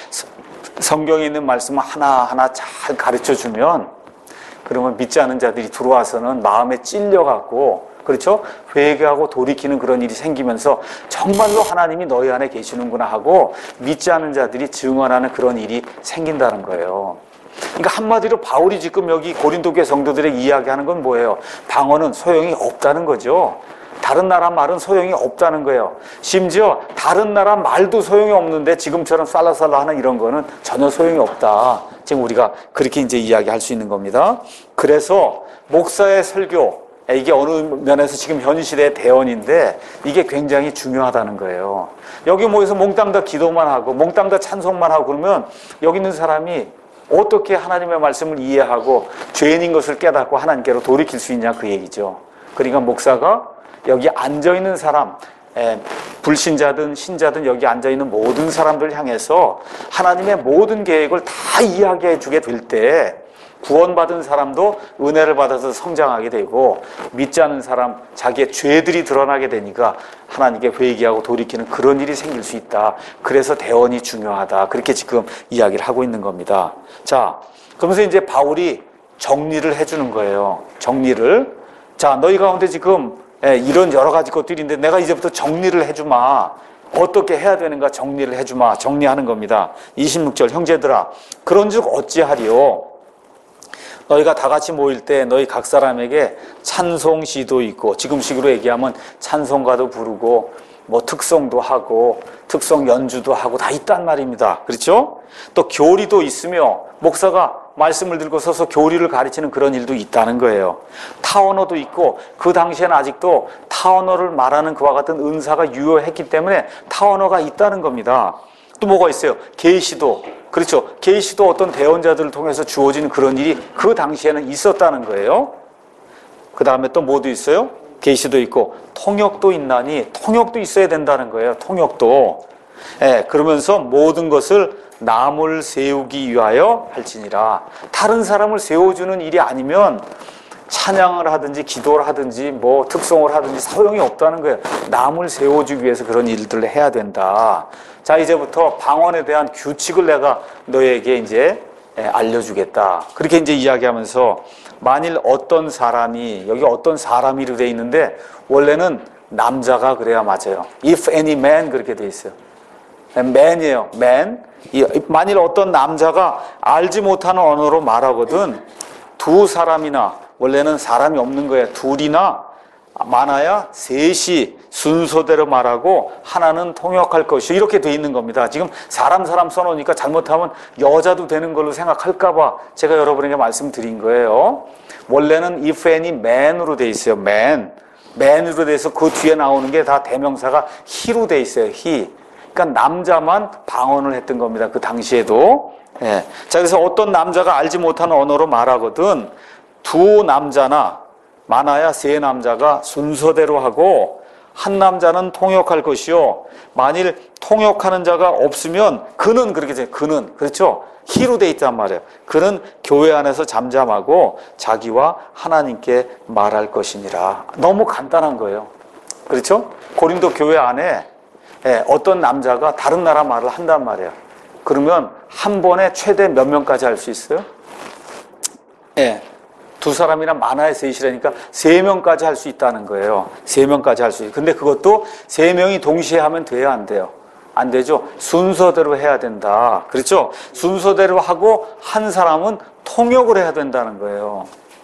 성경에 있는 말씀을 하나하나 잘 가르쳐주면 그러면 믿지 않는 자들이 들어와서는 마음에 찔려갖고 그렇죠? 회개하고 돌이키는 그런 일이 생기면서 정말로 하나님이 너희 안에 계시는구나 하고 믿지 않는 자들이 증언하는 그런 일이 생긴다는 거예요. 그러니까 한마디로 바울이 지금 여기 고린도 교회 성도들에게 이야기하는 건 뭐예요? 방언은 소용이 없다는 거죠. 다른 나라 말은 소용이 없다는 거예요. 심지어 다른 나라 말도 소용이 없는데 지금처럼 살라살라 하는 이런 거는 전혀 소용이 없다. 지금 우리가 그렇게 이제 이야기할 수 있는 겁니다. 그래서 목사의 설교, 이게 어느 면에서 지금 현 시대의 대언인데 이게 굉장히 중요하다는 거예요. 여기 모여서 몽땅 다 기도만 하고 몽땅 다 찬송만 하고 그러면 여기 있는 사람이 어떻게 하나님의 말씀을 이해하고 죄인인 것을 깨닫고 하나님께로 돌이킬 수 있냐 그 얘기죠. 그러니까 목사가 여기 앉아있는 사람, 에, 불신자든 신자든 여기 앉아있는 모든 사람들을 향해서 하나님의 모든 계획을 다 이야기해 주게 될 때 구원받은 사람도 은혜를 받아서 성장하게 되고 믿지 않는 사람 자기의 죄들이 드러나게 되니까 하나님께 회개하고 돌이키는 그런 일이 생길 수 있다. 그래서 대언이 중요하다. 그렇게 지금 이야기를 하고 있는 겁니다. 자, 그러면서 이제 바울이 정리를 해주는 거예요. 정리를. 자, 너희 가운데 지금 이런 여러 가지 것들이 있는데 내가 이제부터 정리를 해주마. 어떻게 해야 되는가 정리를 해주마. 정리하는 겁니다. 이십육 절 형제들아 그런즉 어찌하리요. 너희가 다 같이 모일 때 너희 각 사람에게 찬송시도 있고 지금식으로 얘기하면 찬송가도 부르고 뭐 특송도 하고 특송 연주도 하고 다 있단 말입니다. 그렇죠? 또 교리도 있으며 목사가 말씀을 들고 서서 교리를 가르치는 그런 일도 있다는 거예요. 타언어도 있고 그 당시에는 아직도 타언어를 말하는 그와 같은 은사가 유효했기 때문에 타언어가 있다는 겁니다. 또 뭐가 있어요? 계시도. 그렇죠. 계시도 어떤 대언자들을 통해서 주어지는 그런 일이 그 당시에는 있었다는 거예요. 그 다음에 또 뭐도 있어요? 계시도 있고 통역도 있나니 통역도 있어야 된다는 거예요. 통역도. 예, 그러면서 모든 것을 남을 세우기 위하여 할지니라. 다른 사람을 세워주는 일이 아니면 찬양을 하든지 기도를 하든지 뭐 특송을 하든지 소용이 없다는 거예요. 남을 세워주기 위해서 그런 일들을 해야 된다. 자, 이제부터 방언에 대한 규칙을 내가 너에게 이제 알려주겠다. 그렇게 이제 이야기하면서 만일 어떤 사람이, 여기 어떤 사람이로 돼 있는데 원래는 남자가 그래야 맞아요. If any man 그렇게 돼 있어요. man이에요. man. 만일 어떤 남자가 알지 못하는 언어로 말하거든 두 사람이나, 원래는 사람이 없는 거예요. 둘이나 많아야 셋이 순서대로 말하고 하나는 통역할 것이요. 이렇게 돼 있는 겁니다. 지금 사람 사람 써놓으니까 잘못하면 여자도 되는 걸로 생각할까 봐 제가 여러분에게 말씀드린 거예요. 원래는 if any man으로 돼 있어요. man. man으로 돼서 그 뒤에 나오는 게 다 대명사가 he로 돼 있어요. he. 그러니까 남자만 방언을 했던 겁니다. 그 당시에도. 예. 자, 그래서 어떤 남자가 알지 못하는 언어로 말하거든 두 남자나 많아야 세 남자가 순서대로 하고 한 남자는 통역할 것이요. 만일 통역하는 자가 없으면 그는 그렇게 돼요. 그는. 그렇죠? 히로 돼 있단 말이에요. 그는 교회 안에서 잠잠하고 자기와 하나님께 말할 것이니라. 너무 간단한 거예요. 그렇죠? 고린도 교회 안에 어떤 남자가 다른 나라 말을 한단 말이에요. 그러면 한 번에 최대 몇 명까지 할 수 있어요? 예. 두 사람이나 많아야 셋이라니까 세 명까지 할 수 있다는 거예요. 세 명까지 할 수 있어요. 근데 그것도 세 명이 동시에 하면 돼야 안 돼요. 안 되죠? 순서대로 해야 된다. 그렇죠? 순서대로 하고 한 사람은 통역을 해야 된다는 거예요.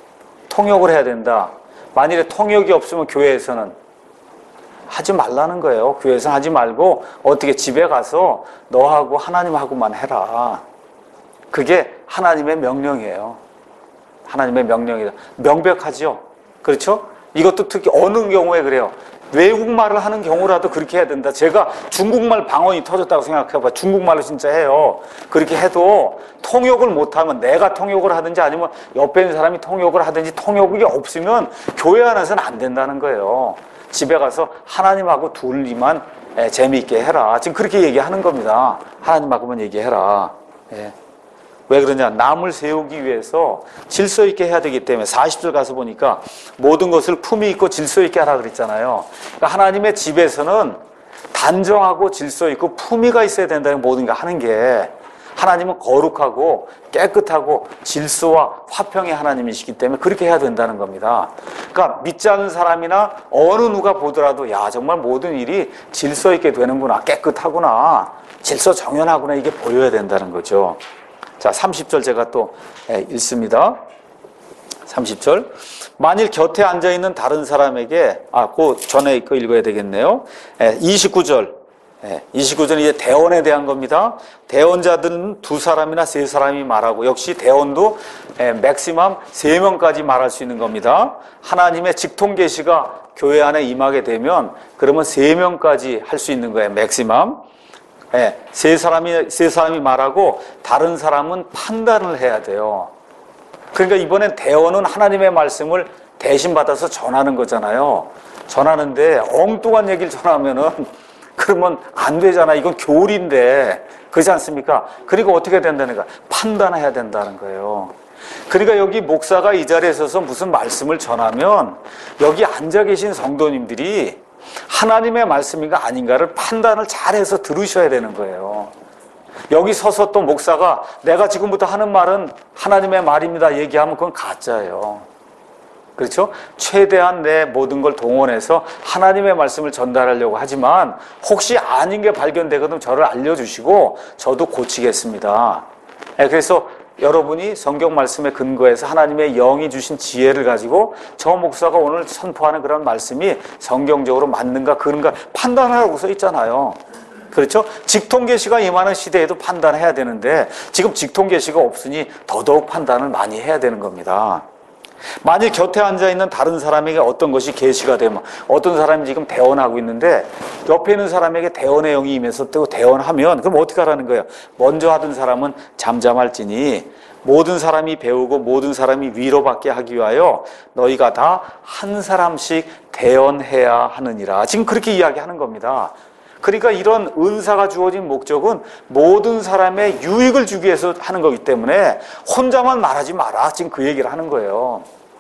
통역을 해야 된다. 만일에 통역이 없으면 교회에서는 하지 말라는 거예요. 교회에서는 하지 말고 어떻게 집에 가서 너하고 하나님하고만 해라. 그게 하나님의 명령이에요. 하나님의 명령이다. 명백하죠? 그렇죠? 이것도 특히 어느 경우에 그래요. 외국말을 하는 경우라도 그렇게 해야 된다. 제가 중국말 방언이 터졌다고 생각해봐. 중국말로 진짜 해요. 그렇게 해도 통역을 못하면 내가 통역을 하든지 아니면 옆에 있는 사람이 통역을 하든지 통역이 없으면 교회 안에서는 안 된다는 거예요. 집에 가서 하나님하고 둘이만 재미있게 해라. 지금 그렇게 얘기하는 겁니다. 하나님하고만 얘기해라. 예. 왜 그러냐? 남을 세우기 위해서 질서 있게 해야 되기 때문에 사십 절 가서 보니까 모든 것을 품위 있고 질서 있게 하라 그랬잖아요. 그러니까 하나님의 집에서는 단정하고 질서 있고 품위가 있어야 된다는 모든 걸 하는 게, 하나님은 거룩하고 깨끗하고 질서와 화평의 하나님이시기 때문에 그렇게 해야 된다는 겁니다. 그러니까 믿지 않는 사람이나 어느 누가 보더라도 야, 정말 모든 일이 질서 있게 되는구나, 깨끗하구나, 질서 정연하구나, 이게 보여야 된다는 거죠. 자, 삼십 절 제가 또 읽습니다. 삼십 절. 만일 곁에 앉아있는 다른 사람에게, 아, 그 전에 거 읽어야 되겠네요. 이십구 절. 이십구 절은 이제 대언에 대한 겁니다. 대언자들은 두 사람이나 세 사람이 말하고, 역시 대언도 맥시멈 세 명까지 말할 수 있는 겁니다. 하나님의 직통 계시가 교회 안에 임하게 되면 그러면 세 명까지 할 수 있는 거예요. 맥시멈. 네, 세 사람이, 세 사람이 말하고 다른 사람은 판단을 해야 돼요. 그러니까 이번엔 대언은 하나님의 말씀을 대신 받아서 전하는 거잖아요. 전하는데 엉뚱한 얘기를 전하면은 그러면 안 되잖아. 이건 교리인데. 그렇지 않습니까? 그리고 어떻게 된다는 거야? 판단해야 된다는 거예요. 그러니까 여기 목사가 이 자리에 서서 무슨 말씀을 전하면 여기 앉아 계신 성도님들이 하나님의 말씀인가 아닌가를 판단을 잘해서 들으셔야 되는 거예요. 여기 서서 또 목사가 내가 지금부터 하는 말은 하나님의 말입니다 얘기하면 그건 가짜예요. 그렇죠? 최대한 내 모든 걸 동원해서 하나님의 말씀을 전달하려고 하지만 혹시 아닌 게 발견되거든 저를 알려주시고 저도 고치겠습니다. 그래서 여러분이 성경 말씀에 근거해서 하나님의 영이 주신 지혜를 가지고 저 목사가 오늘 선포하는 그런 말씀이 성경적으로 맞는가 그런가 판단하라고 써 있잖아요. 그렇죠? 직통계시가 임하는 시대에도 판단해야 되는데 지금 직통계시가 없으니 더더욱 판단을 많이 해야 되는 겁니다. 만일 곁에 앉아있는 다른 사람에게 어떤 것이 계시가 되면 어떤 사람이 지금 대언하고 있는데 옆에 있는 사람에게 대언의 영이 임해서 또 대언하면 그럼 어떻게 하라는 거예요? 먼저 하던 사람은 잠잠할지니 모든 사람이 배우고 모든 사람이 위로받게 하기 위하여 너희가 다 한 사람씩 대언해야 하느니라. 지금 그렇게 이야기하는 겁니다. 그러니까 이런 은사가 주어진 목적은 모든 사람의 유익을 주기 위해서 하는 거기 때문에 혼자만 말하지 마라. 지금 그 얘기를 하는 거예요.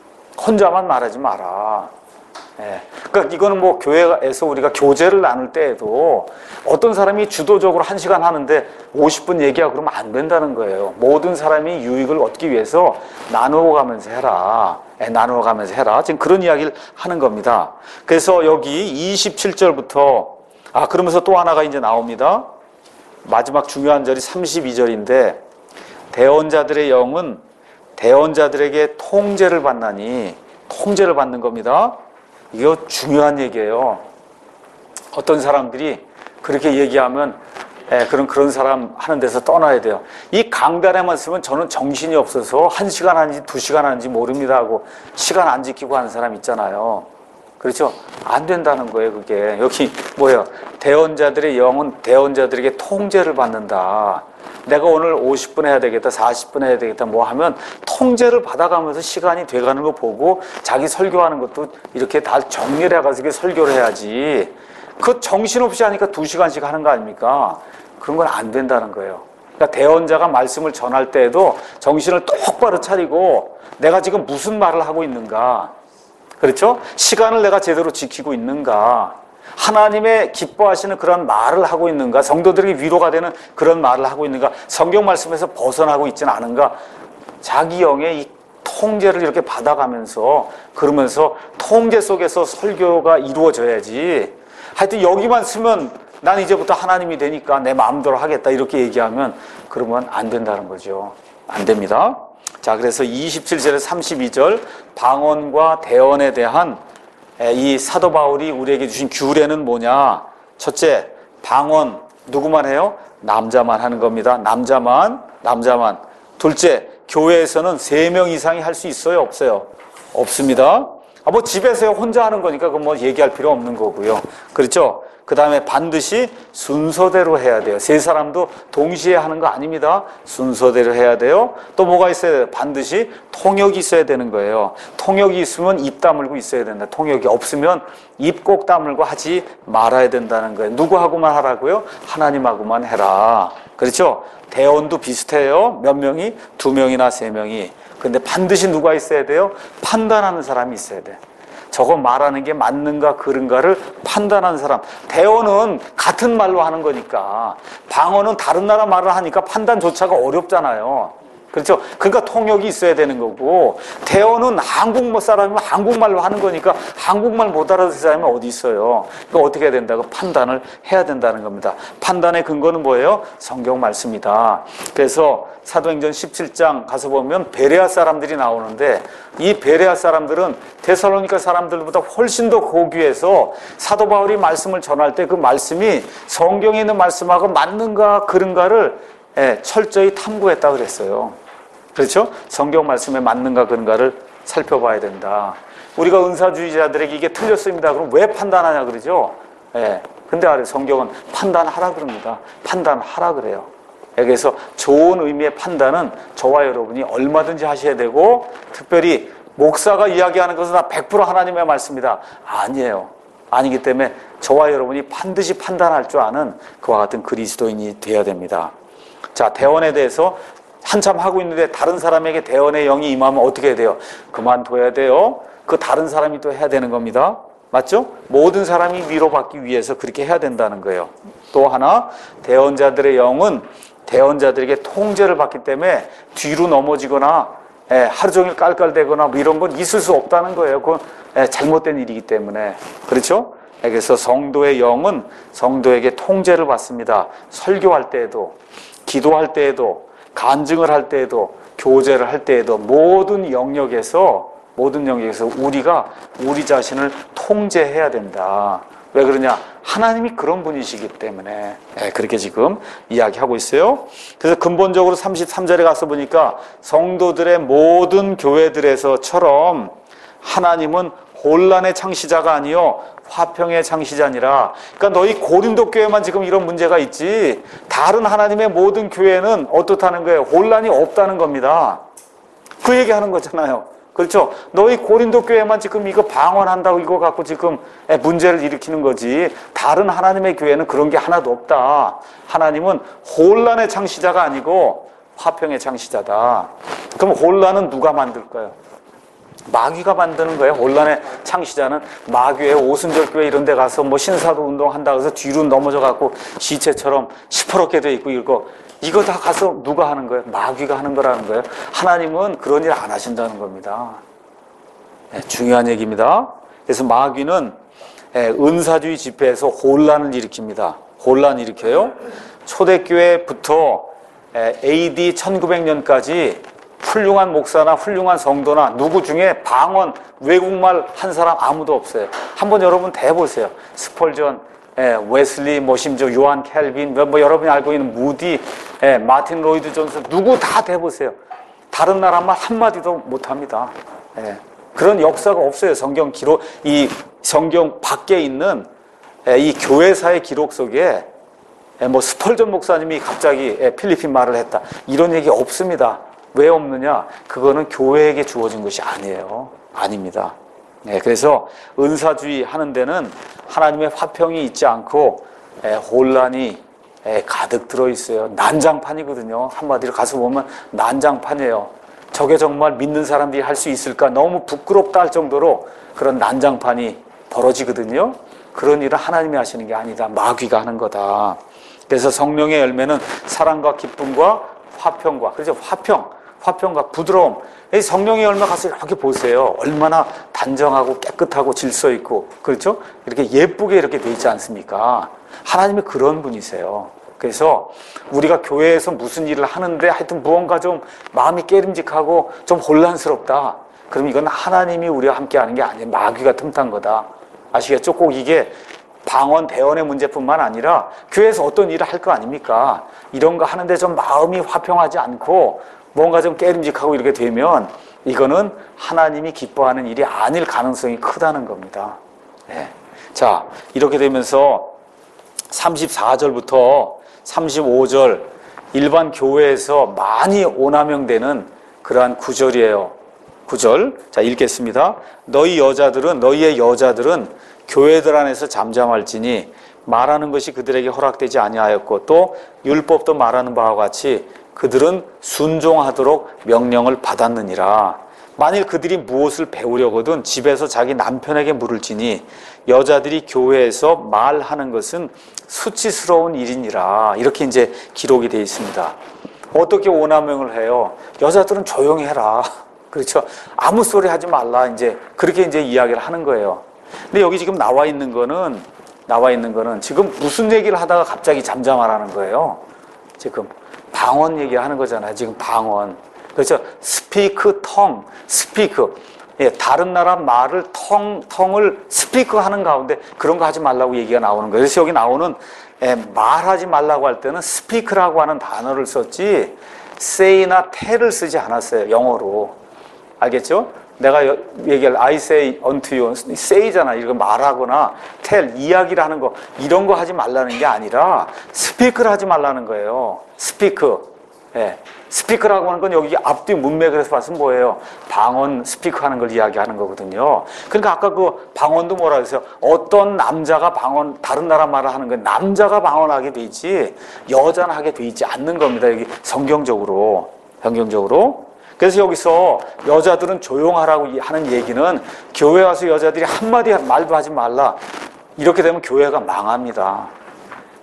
혼자만 말하지 마라. 예. 그러니까 이거는 뭐 교회에서 우리가 교제를 나눌 때에도 어떤 사람이 주도적으로 한 시간 하는데 오십 분 얘기하고 그러면 안 된다는 거예요. 모든 사람이 유익을 얻기 위해서 나누어 가면서 해라. 예, 나누어 가면서 해라. 지금 그런 이야기를 하는 겁니다. 그래서 여기 이십칠 절부터 아, 그러면서 또 하나가 이제 나옵니다. 마지막 중요한 절이 삼십이 절인데, 대언자들의 영은 대언자들에게 통제를 받나니, 통제를 받는 겁니다. 이거 중요한 얘기예요. 어떤 사람들이 그렇게 얘기하면, 예, 그런, 그런 사람 하는 데서 떠나야 돼요. 이 강단에만 쓰면 저는 정신이 없어서 한 시간 하는지 두 시간 하는지 모릅니다 하고 시간 안 지키고 하는 사람 있잖아요. 그렇죠? 안 된다는 거예요, 그게. 여기 뭐예요? 대언자들의 영은 대언자들에게 통제를 받는다. 내가 오늘 오십 분 해야 되겠다, 사십 분 해야 되겠다, 뭐 하면 통제를 받아가면서 시간이 돼가는 거 보고 자기 설교하는 것도 이렇게 다 정리를 해가지고 설교를 해야지. 그 정신없이 하니까 두 시간씩 하는 거 아닙니까? 그런 건 안 된다는 거예요. 그러니까 대언자가 말씀을 전할 때에도 정신을 똑바로 차리고 내가 지금 무슨 말을 하고 있는가. 그렇죠? 시간을 내가 제대로 지키고 있는가? 하나님의 기뻐하시는 그런 말을 하고 있는가? 성도들에게 위로가 되는 그런 말을 하고 있는가? 성경 말씀에서 벗어나고 있지는 않은가? 자기 영의 이 통제를 이렇게 받아가면서 그러면서 통제 속에서 설교가 이루어져야지. 하여튼 여기만 쓰면 난 이제부터 하나님이 되니까 내 마음대로 하겠다 이렇게 얘기하면 그러면 안 된다는 거죠. 안 됩니다. 자, 그래서 이십칠 절에 삼십이 절 방언과 대언에 대한 이 사도 바울이 우리에게 주신 규례는 뭐냐? 첫째, 방언 누구만 해요? 남자만 하는 겁니다. 남자만, 남자만. 둘째, 교회에서는 세 명 이상이 할 수 있어요? 없어요? 없습니다. 아, 뭐 집에서 혼자 하는 거니까 그건 뭐 얘기할 필요 없는 거고요. 그렇죠? 그 다음에 반드시 순서대로 해야 돼요. 세 사람도 동시에 하는 거 아닙니다. 순서대로 해야 돼요. 또 뭐가 있어야 돼요? 반드시 통역이 있어야 되는 거예요. 통역이 있으면 입 다물고 있어야 된다. 통역이 없으면 입 꼭 다물고 하지 말아야 된다는 거예요. 누구하고만 하라고요? 하나님하고만 해라. 그렇죠? 대언도 비슷해요. 몇 명이? 두 명이나 세 명이. 근데 반드시 누가 있어야 돼요? 판단하는 사람이 있어야 돼. 저거 말하는 게 맞는가 그른가를 판단하는 사람. 대언은 같은 말로 하는 거니까. 방언은 다른 나라 말을 하니까 판단조차가 어렵잖아요. 그렇죠? 그러니까 통역이 있어야 되는 거고, 대언은 한국 사람이면 한국말로 하는 거니까 한국말 못 알아듣는 사람이 어디 있어요. 그러니까 어떻게 해야 된다고? 판단을 해야 된다는 겁니다. 판단의 근거는 뭐예요? 성경 말씀이다. 그래서 사도행전 십칠 장 가서 보면 베레아 사람들이 나오는데, 이 베레아 사람들은 데살로니가 사람들보다 훨씬 더 고귀해서 사도 바울이 말씀을 전할 때 그 말씀이 성경에 있는 말씀하고 맞는가 그른가를 예, 철저히 탐구했다 그랬어요. 그렇죠? 성경 말씀에 맞는가 그런가를 살펴봐야 된다. 우리가 은사주의자들에게 이게 틀렸습니다. 그럼 왜 판단하냐 그러죠? 예. 근데 아래 성경은 판단하라 그럽니다. 판단하라 그래요. 예, 그래서 좋은 의미의 판단은 저와 여러분이 얼마든지 하셔야 되고, 특별히 목사가 이야기하는 것은 다 백 퍼센트 하나님의 말씀이다. 아니에요. 아니기 때문에 저와 여러분이 반드시 판단할 줄 아는 그와 같은 그리스도인이 되어야 됩니다. 자, 대언에 대해서 한참 하고 있는데 다른 사람에게 대언의 영이 임하면 어떻게 해야 돼요? 그만둬야 돼요. 그 다른 사람이 또 해야 되는 겁니다. 맞죠? 모든 사람이 위로받기 위해서 그렇게 해야 된다는 거예요. 또 하나, 대언자들의 영은 대언자들에게 통제를 받기 때문에 뒤로 넘어지거나 예, 하루 종일 깔깔대거나 뭐 이런 건 있을 수 없다는 거예요. 그건 예, 잘못된 일이기 때문에. 그렇죠? 예, 그래서 성도의 영은 성도에게 통제를 받습니다. 설교할 때에도, 기도할 때에도, 간증을 할 때에도, 교제를 할 때에도 모든 영역에서 모든 영역에서 우리가 우리 자신을 통제해야 된다. 왜 그러냐? 하나님이 그런 분이시기 때문에 네, 그렇게 지금 이야기하고 있어요. 그래서 근본적으로 삼십삼 절에 가서 보니까 성도들의 모든 교회들에서처럼 하나님은 혼란의 창시자가 아니요 화평의 창시자니라. 그러니까 너희 고린도 교회만 지금 이런 문제가 있지 다른 하나님의 모든 교회는 어떻다는 거예요? 혼란이 없다는 겁니다. 그 얘기하는 거잖아요. 그렇죠? 너희 고린도 교회만 지금 이거 방언한다고 이거 갖고 지금 문제를 일으키는 거지 다른 하나님의 교회는 그런 게 하나도 없다. 하나님은 혼란의 창시자가 아니고 화평의 창시자다. 그럼 혼란은 누가 만들까요? 마귀가 만드는 거예요. 혼란의 창시자는 마귀의 오순절 교회 이런 데 가서 뭐 신사도 운동한다고 해서 뒤로 넘어져 갖고 시체처럼 시퍼렇게 돼 있고 이거 이거 다 가서 누가 하는 거예요? 마귀가 하는 거라는 거예요. 하나님은 그런 일 안 하신다는 겁니다. 네, 중요한 얘기입니다. 그래서 마귀는 은사주의 집회에서 혼란을 일으킵니다. 혼란 일으켜요. 초대교회부터 에이디 천구백 년까지 훌륭한 목사나 훌륭한 성도나 누구 중에 방언, 외국말 한 사람 아무도 없어요. 한번 여러분 대보세요. 스펄전, 예, 웨슬리, 뭐 심지어 요한 캘빈, 뭐, 뭐 여러분이 알고 있는 무디, 예, 마틴 로이드 존슨 누구 다 대보세요. 다른 나라 말 한마디도 못합니다. 예, 그런 역사가 없어요. 성경 기록, 이 성경 밖에 있는 예, 이 교회사의 기록 속에 예, 뭐 스펄전 목사님이 갑자기 예, 필리핀 말을 했다. 이런 얘기 없습니다. 왜 없느냐? 그거는 교회에게 주어진 것이 아니에요. 아닙니다. 네, 그래서 은사주의 하는 데는 하나님의 화평이 있지 않고 에, 혼란이 에, 가득 들어있어요. 난장판이거든요. 한마디로 가서 보면 난장판이에요. 저게 정말 믿는 사람들이 할 수 있을까? 너무 부끄럽다 할 정도로 그런 난장판이 벌어지거든요. 그런 일을 하나님이 하시는 게 아니다. 마귀가 하는 거다. 그래서 성령의 열매는 사랑과 기쁨과 화평과, 그렇죠? 화평. 화평과 부드러움. 성령의 열매 가서 이렇게 보세요. 얼마나 단정하고 깨끗하고 질서 있고, 그렇죠? 이렇게 예쁘게 이렇게 돼 있지 않습니까? 하나님이 그런 분이세요. 그래서 우리가 교회에서 무슨 일을 하는데 하여튼 무언가 좀 마음이 깨림직하고 좀 혼란스럽다. 그럼 이건 하나님이 우리와 함께 하는 게 아니에요. 마귀가 틈탄 거다. 아시겠죠? 꼭 이게 방언, 대언의 문제뿐만 아니라 교회에서 어떤 일을 할 거 아닙니까? 이런 거 하는데 좀 마음이 화평하지 않고 뭔가 좀 깨림직하고 이렇게 되면 이거는 하나님이 기뻐하는 일이 아닐 가능성이 크다는 겁니다. 네. 자, 이렇게 되면서 삼십사 절부터 삼십오 절 일반 교회에서 많이 오남용되는 그러한 구절이에요. 구절. 자, 읽겠습니다. 너희 여자들은 너희의 여자들은 교회들 안에서 잠잠할지니 말하는 것이 그들에게 허락되지 아니하였고 또 율법도 말하는 바와 같이 그들은 순종하도록 명령을 받았느니라. 만일 그들이 무엇을 배우려거든 집에서 자기 남편에게 물을지니 여자들이 교회에서 말하는 것은 수치스러운 일이니라. 이렇게 이제 기록이 되어 있습니다. 어떻게 오남용을 해요? 여자들은 조용히 해라. 그렇죠? 아무 소리 하지 말라. 이제 그렇게 이제 이야기를 하는 거예요. 근데 여기 지금 나와 있는 거는 나와 있는 거는 지금 무슨 얘기를 하다가 갑자기 잠잠하라는 거예요. 지금 방언 얘기하는 거잖아요. 지금 방언. 그렇죠? 스피크 텅, 스피크. 예, 다른 나라 말을 텅, 텅을 스피크 하는 가운데 그런 거 하지 말라고 얘기가 나오는 거예요. 그래서 여기 나오는 예, 말하지 말라고 할 때는 스피크라고 하는 단어를 썼지 say나 tell을 쓰지 않았어요. 영어로. 알겠죠? 내가 얘기할 I say unto you, say잖아. 이거 말하거나 tell, 이야기를 하는 거 이런 거 하지 말라는 게 아니라 스피크를 하지 말라는 거예요. 스피크. 예. 스피크라고 하는 건 여기 앞뒤 문맥을 해서 봤으면 뭐예요? 방언 스피크 하는 걸 이야기하는 거거든요. 그러니까 아까 그 방언도 뭐라 그랬어요? 어떤 남자가 방언, 다른 나라 말을 하는 건 남자가 방언하게 돼 있지 여자는 하게 돼 있지 않는 겁니다. 여기 성경적으로. 성경적으로. 그래서 여기서 여자들은 조용하라고 하는 얘기는 교회 와서 여자들이 한마디 말도 하지 말라. 이렇게 되면 교회가 망합니다.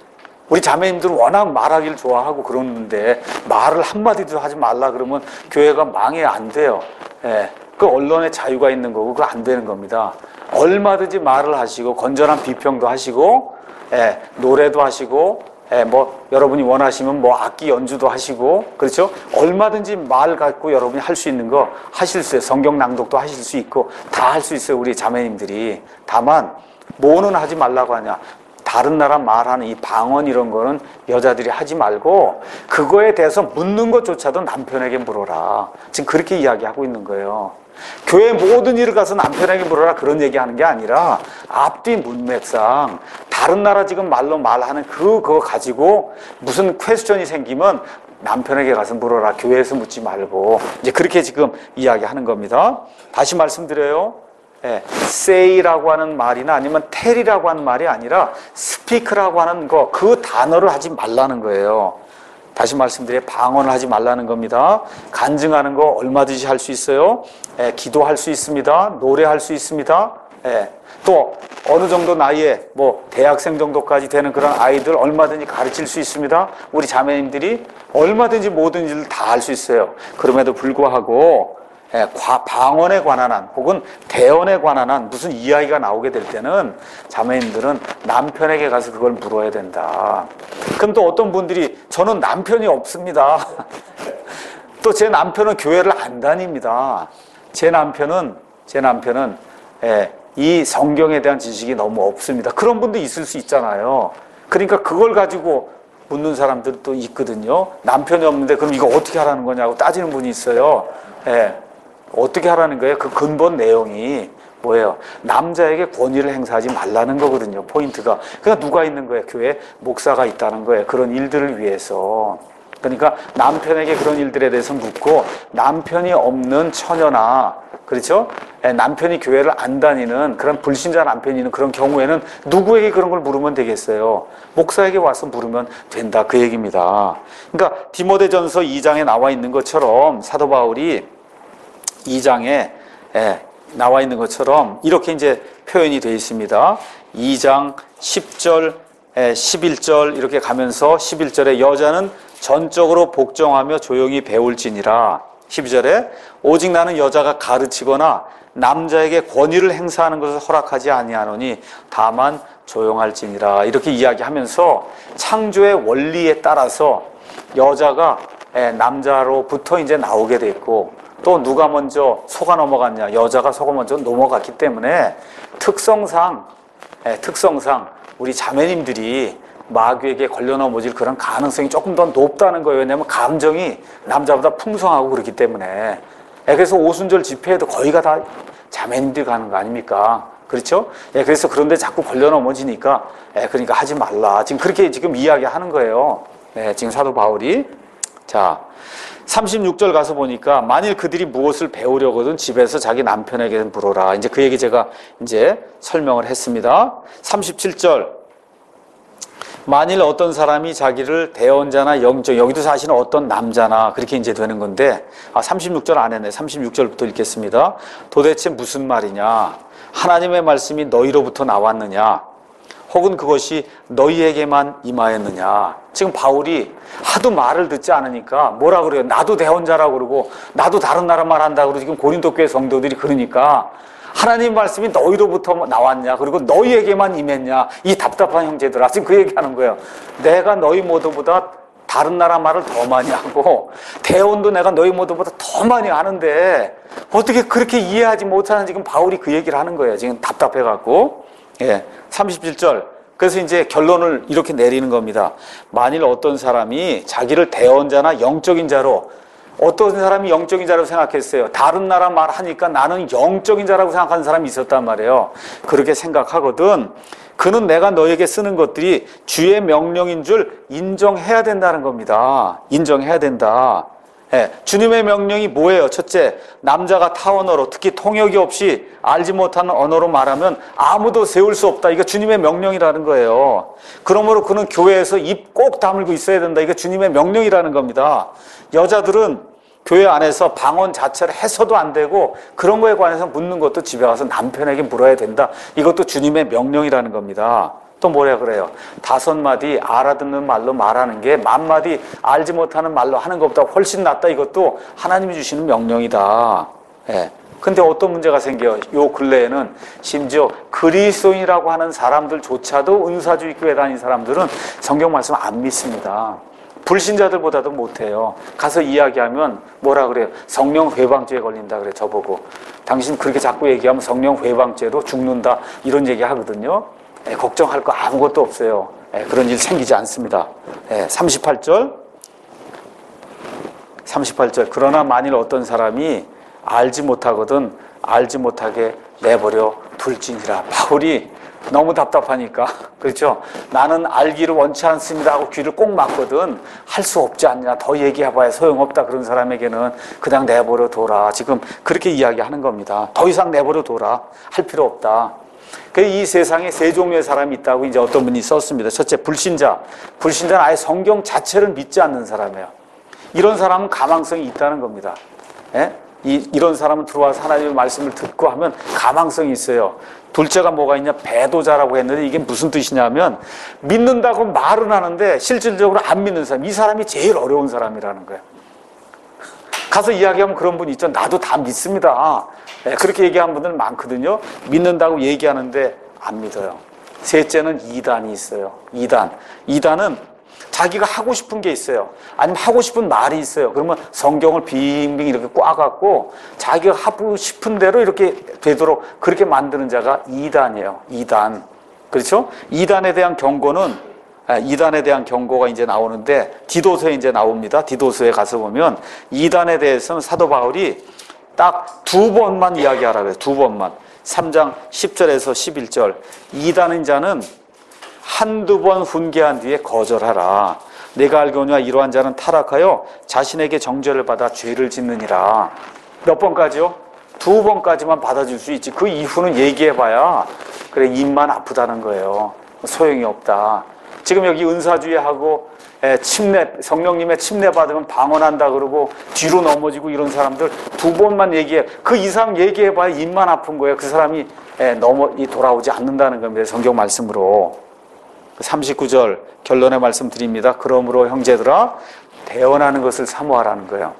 우리 자매님들은 워낙 말하기를 좋아하고 그러는데 말을 한마디도 하지 말라 그러면 교회가 망해 안 돼요. 예. 그 언론의 자유가 있는 거고 그거 안 되는 겁니다. 얼마든지 말을 하시고 건전한 비평도 하시고 예, 노래도 하시고 예, 뭐 여러분이 원하시면 뭐 악기 연주도 하시고 그렇죠? 얼마든지 말 갖고 여러분이 할 수 있는 거 하실 수 있어요. 성경 낭독도 하실 수 있고 다 할 수 있어요. 우리 자매님들이. 다만 뭐는 하지 말라고 하냐. 다른 나라 말하는 이 방언 이런 거는 여자들이 하지 말고 그거에 대해서 묻는 것조차도 남편에게 물어라. 지금 그렇게 이야기하고 있는 거예요. 교회 모든 일을 가서 남편에게 물어라 그런 얘기하는 게 아니라 앞뒤 문맥상 다른 나라 지금 말로 말하는 그, 그거 가지고 무슨 퀘스천이 생기면 남편에게 가서 물어라. 교회에서 묻지 말고. 이제 그렇게 지금 이야기하는 겁니다. 다시 말씀드려요. 예, say라고 하는 말이나 아니면 tell이라고 하는 말이 아니라 speak라고 하는 거, 그 단어를 하지 말라는 거예요. 다시 말씀드려요. 방언을 하지 말라는 겁니다. 간증하는 거 얼마든지 할 수 있어요. 예, 기도할 수 있습니다. 노래할 수 있습니다. 예, 또 어느 정도 나이에 뭐 대학생 정도까지 되는 그런 아이들 얼마든지 가르칠 수 있습니다. 우리 자매님들이 얼마든지 모든 일을 다 할 수 있어요. 그럼에도 불구하고 예, 과, 방언에 관한 한 혹은 대언에 관한 한 무슨 이야기가 나오게 될 때는 자매님들은 남편에게 가서 그걸 물어야 된다. 그럼 또 어떤 분들이 저는 남편이 없습니다. 또 제 남편은 교회를 안 다닙니다. 제 남편은 제 남편은 예, 이 성경에 대한 지식이 너무 없습니다. 그런 분도 있을 수 있잖아요. 그러니까 그걸 가지고 묻는 사람들도 있거든요. 남편이 없는데 그럼 이거 어떻게 하라는 거냐고 따지는 분이 있어요. 예. 어떻게 하라는 거예요? 그 근본 내용이 뭐예요? 남자에게 권위를 행사하지 말라는 거거든요. 포인트가. 그러니까 누가 있는 거예요? 교회에 목사가 있다는 거예요. 그런 일들을 위해서. 그러니까 남편에게 그런 일들에 대해서 묻고 남편이 없는 처녀나 그렇죠? 남편이 교회를 안 다니는 그런 불신자 남편이 있는 그런 경우에는 누구에게 그런 걸 물으면 되겠어요? 목사에게 와서 물으면 된다. 그 얘기입니다. 그러니까 디모데전서 이 장에 나와 있는 것처럼 사도 바울이 이 장에 예, 나와 있는 것처럼 이렇게 이제 표현이 되어 있습니다. 이 장 십 절, 예, 십일 절 이렇게 가면서 십일 절에 여자는 전적으로 복종하며 조용히 배울지니라. 십이 절에 오직 나는 여자가 가르치거나 남자에게 권위를 행사하는 것을 허락하지 아니하노니 다만 조용할지니라. 이렇게 이야기하면서 창조의 원리에 따라서 여자가 예, 남자로부터 이제 나오게 됐고 또 누가 먼저 속아 넘어갔냐? 여자가 속아 먼저 넘어갔기 때문에 특성상, 예, 특성상 우리 자매님들이 마귀에게 걸려 넘어질 그런 가능성이 조금 더 높다는 거예요. 왜냐하면 감정이 남자보다 풍성하고 그렇기 때문에. 예, 그래서 오순절 집회에도 거의가 다 자매님들이 가는 거 아닙니까? 그렇죠? 예, 그래서 그런데 자꾸 걸려 넘어지니까, 예, 그러니까 하지 말라. 지금 그렇게 지금 이야기하는 거예요. 예, 지금 사도 바울이. 자. 삼십육 절 가서 보니까 만일 그들이 무엇을 배우려거든 집에서 자기 남편에게 물어라. 이제 그 얘기 제가 이제 설명을 했습니다. 삼십칠 절. 만일 어떤 사람이 자기를 대언자나 영적, 여기도 사실은 어떤 남자나 그렇게 이제 되는 건데, 아, 삼십육 절 안 했네. 삼십육 절부터 읽겠습니다. 도대체 무슨 말이냐? 하나님의 말씀이 너희로부터 나왔느냐? 혹은 그것이 너희에게만 임하였느냐? 지금 바울이 하도 말을 듣지 않으니까 뭐라 그래요? 나도 대언자라고 그러고 나도 다른 나라 말 한다고 그러고 지금 고린도 교회 성도들이 그러니까 하나님 말씀이 너희로부터 나왔냐? 그리고 너희에게만 임했냐? 이 답답한 형제들아. 지금 그 얘기하는 거예요. 내가 너희 모두보다 다른 나라 말을 더 많이 하고 대언도 내가 너희 모두보다 더 많이 하는데 어떻게 그렇게 이해하지 못하는 지금 바울이 그 얘기를 하는 거예요. 지금 답답해갖고. 예, 삼십칠 절. 그래서 이제 결론을 이렇게 내리는 겁니다. 만일 어떤 사람이 자기를 대언자나 영적인 자로, 어떤 사람이 영적인 자라고 생각했어요. 다른 나라 말 하니까 나는 영적인 자라고 생각하는 사람이 있었단 말이에요. 그렇게 생각하거든. 그는 내가 너에게 쓰는 것들이 주의 명령인 줄 인정해야 된다는 겁니다. 인정해야 된다. 예, 주님의 명령이 뭐예요? 첫째, 남자가 타 언어로, 특히 통역이 없이 알지 못하는 언어로 말하면 아무도 세울 수 없다. 이거 주님의 명령이라는 거예요. 그러므로 그는 교회에서 입 꼭 다물고 있어야 된다. 이거 주님의 명령이라는 겁니다. 여자들은 교회 안에서 방언 자체를 해서도 안 되고 그런 거에 관해서 묻는 것도 집에 가서 남편에게 물어야 된다. 이것도 주님의 명령이라는 겁니다. 또 뭐라 그래요? 다섯 마디 알아듣는 말로 말하는 게 만 마디 알지 못하는 말로 하는 것보다 훨씬 낫다. 이것도 하나님이 주시는 명령이다. 예. 근데 어떤 문제가 생겨요? 요 근래에는 심지어 그리스도인이라고 하는 사람들조차도 은사주의 교회 다닌 사람들은 성경 말씀 안 믿습니다. 불신자들보다도 못해요. 가서 이야기하면 뭐라 그래요? 성령 회방죄에 걸린다 그래. 저보고 당신 그렇게 자꾸 얘기하면 성령 회방죄로 죽는다 이런 얘기 하거든요. 예, 걱정할 거 아무것도 없어요. 예, 그런 일 생기지 않습니다. 예, 삼십팔 절 삼십팔 절 그러나 만일 어떤 사람이 알지 못하거든 알지 못하게 내버려 둘지니라. 바울이 너무 답답하니까 그렇죠. 나는 알기를 원치 않습니다 하고 귀를 꼭 막거든. 할 수 없지 않냐. 더 얘기해봐야 소용없다. 그런 사람에게는 그냥 내버려 둬라. 지금 그렇게 이야기하는 겁니다. 더 이상 내버려 둬라. 할 필요 없다. 이 세상에 세 종류의 사람이 있다고 이제 어떤 분이 썼습니다. 첫째, 불신자. 불신자는 아예 성경 자체를 믿지 않는 사람이에요. 이런 사람은 가망성이 있다는 겁니다. 예? 이, 이런 사람은 들어와서 하나님의 말씀을 듣고 하면 가망성이 있어요. 둘째가 뭐가 있냐? 배도자라고 했는데 이게 무슨 뜻이냐면 믿는다고 말은 하는데 실질적으로 안 믿는 사람. 이 사람이 제일 어려운 사람이라는 거예요. 가서 이야기하면 그런 분이 있죠. 나도 다 믿습니다. 네, 그렇게 얘기하는 분들 많거든요. 믿는다고 얘기하는데 안 믿어요. 셋째는 이단이 있어요. 이단. 이단은 자기가 하고 싶은 게 있어요. 아니면 하고 싶은 말이 있어요. 그러면 성경을 빙빙 이렇게 꽈갖고 자기가 하고 싶은 대로 이렇게 되도록 그렇게 만드는 자가 이단이에요. 이단. 그렇죠? 이단에 대한 경고는, 이단에 대한 경고가 이제 나오는데 디도서에 이제 나옵니다. 디도서에 가서 보면 이단에 대해서는 사도 바울이 딱 두 번만 이야기하라고 해요. 두 번만. 삼 장 십 절에서 십일 절. 이단인 자는 한두 번 훈계한 뒤에 거절하라. 내가 알거니와 이러한 자는 타락하여 자신에게 정죄를 받아 죄를 짓느니라. 몇 번까지요? 두 번까지만 받아줄 수 있지. 그 이후는 얘기해봐야 그래 입만 아프다는 거예요. 소용이 없다. 지금 여기 은사주의하고 침례, 성령님의 침례 받으면 방언한다 그러고 뒤로 넘어지고 이런 사람들 두 번만 얘기해. 그 이상 얘기해봐야 입만 아픈 거예요. 그 사람이 넘어 돌아오지 않는다는 겁니다. 성경 말씀으로. 삼십구 절 결론의 말씀 드립니다. 그러므로 형제들아 대언하는 것을 사모하라는 거예요.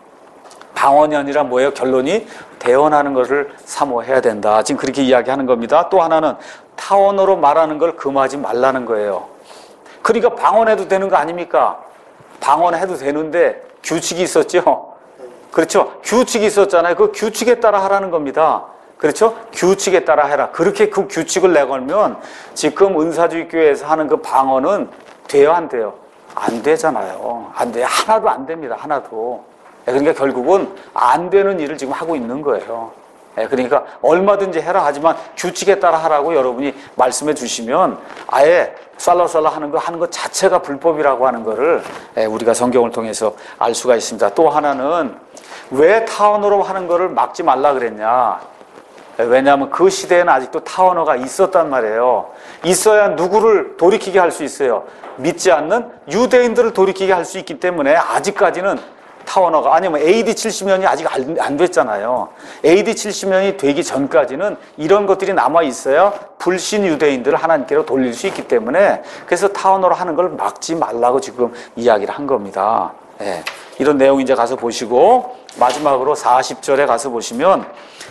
방언이 아니라 뭐예요? 결론이 대언하는 것을 사모해야 된다. 지금 그렇게 이야기하는 겁니다. 또 하나는 타언어로 말하는 걸 금하지 말라는 거예요. 그러니까 방언해도 되는 거 아닙니까? 방언해도 되는데 규칙이 있었죠. 그렇죠? 규칙이 있었잖아요. 그 규칙에 따라 하라는 겁니다. 그렇죠? 규칙에 따라 해라. 그렇게 그 규칙을 내걸면 지금 은사주의 교회에서 하는 그 방언은 돼요, 안 돼요? 안 되잖아요. 안 돼요. 하나도 안 됩니다. 하나도. 그러니까 결국은 안 되는 일을 지금 하고 있는 거예요. 그러니까 얼마든지 해라 하지만 규칙에 따라 하라고 여러분이 말씀해 주시면 아예 쌀라쌀라 하는 거 하는 것 자체가 불법이라고 하는 거를 우리가 성경을 통해서 알 수가 있습니다. 또 하나는 왜 타언어로 하는 거를 막지 말라 그랬냐? 왜냐하면 그 시대에는 아직도 타언어가 있었단 말이에요. 있어야 누구를 돌이키게 할 수 있어요? 믿지 않는 유대인들을 돌이키게 할 수 있기 때문에 아직까지는 타언어가, 아니면 에이디 칠십 년이 아직 안 됐잖아요. 에이디 칠십 년이 되기 전까지는 이런 것들이 남아있어야 불신 유대인들을 하나님께로 돌릴 수 있기 때문에 그래서 타언어로 하는 걸 막지 말라고 지금 이야기를 한 겁니다. 예. 이런 내용 이제 가서 보시고 마지막으로 사십 절에 가서 보시면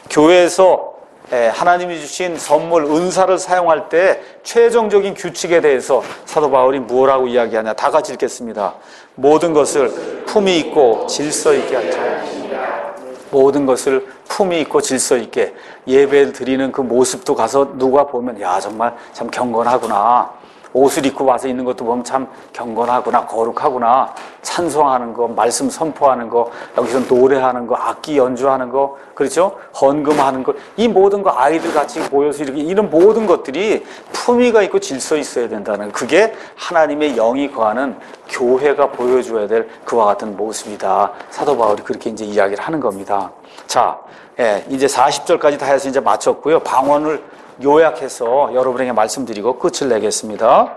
교회에서 하나님이 주신 선물, 은사를 사용할 때 최종적인 규칙에 대해서 사도 바울이 무엇라고 이야기하냐. 다 같이 읽겠습니다. 모든 것을 품위 있고 질서 있게 하자. 모든 것을 품위 있고 질서 있게. 예배를 드리는 그 모습도 가서 누가 보면 야 정말 참 경건하구나. 옷을 입고 와서 있는 것도 보면 참 경건하구나, 거룩하구나. 찬송하는 거, 말씀 선포하는 거, 여기서 노래하는 거, 악기 연주하는 거, 그렇죠? 헌금하는 거, 이 모든 거 아이들 같이 모여서 이렇게 이런 모든 것들이 품위가 있고 질서 있어야 된다는, 그게 하나님의 영이 거하는 교회가 보여줘야 될 그와 같은 모습이다. 사도 바울이 그렇게 이제 이야기를 하는 겁니다. 자, 예, 이제 사십 절까지 다 해서 이제 마쳤고요. 방언을 요약해서 여러분에게 말씀드리고 끝을 내겠습니다.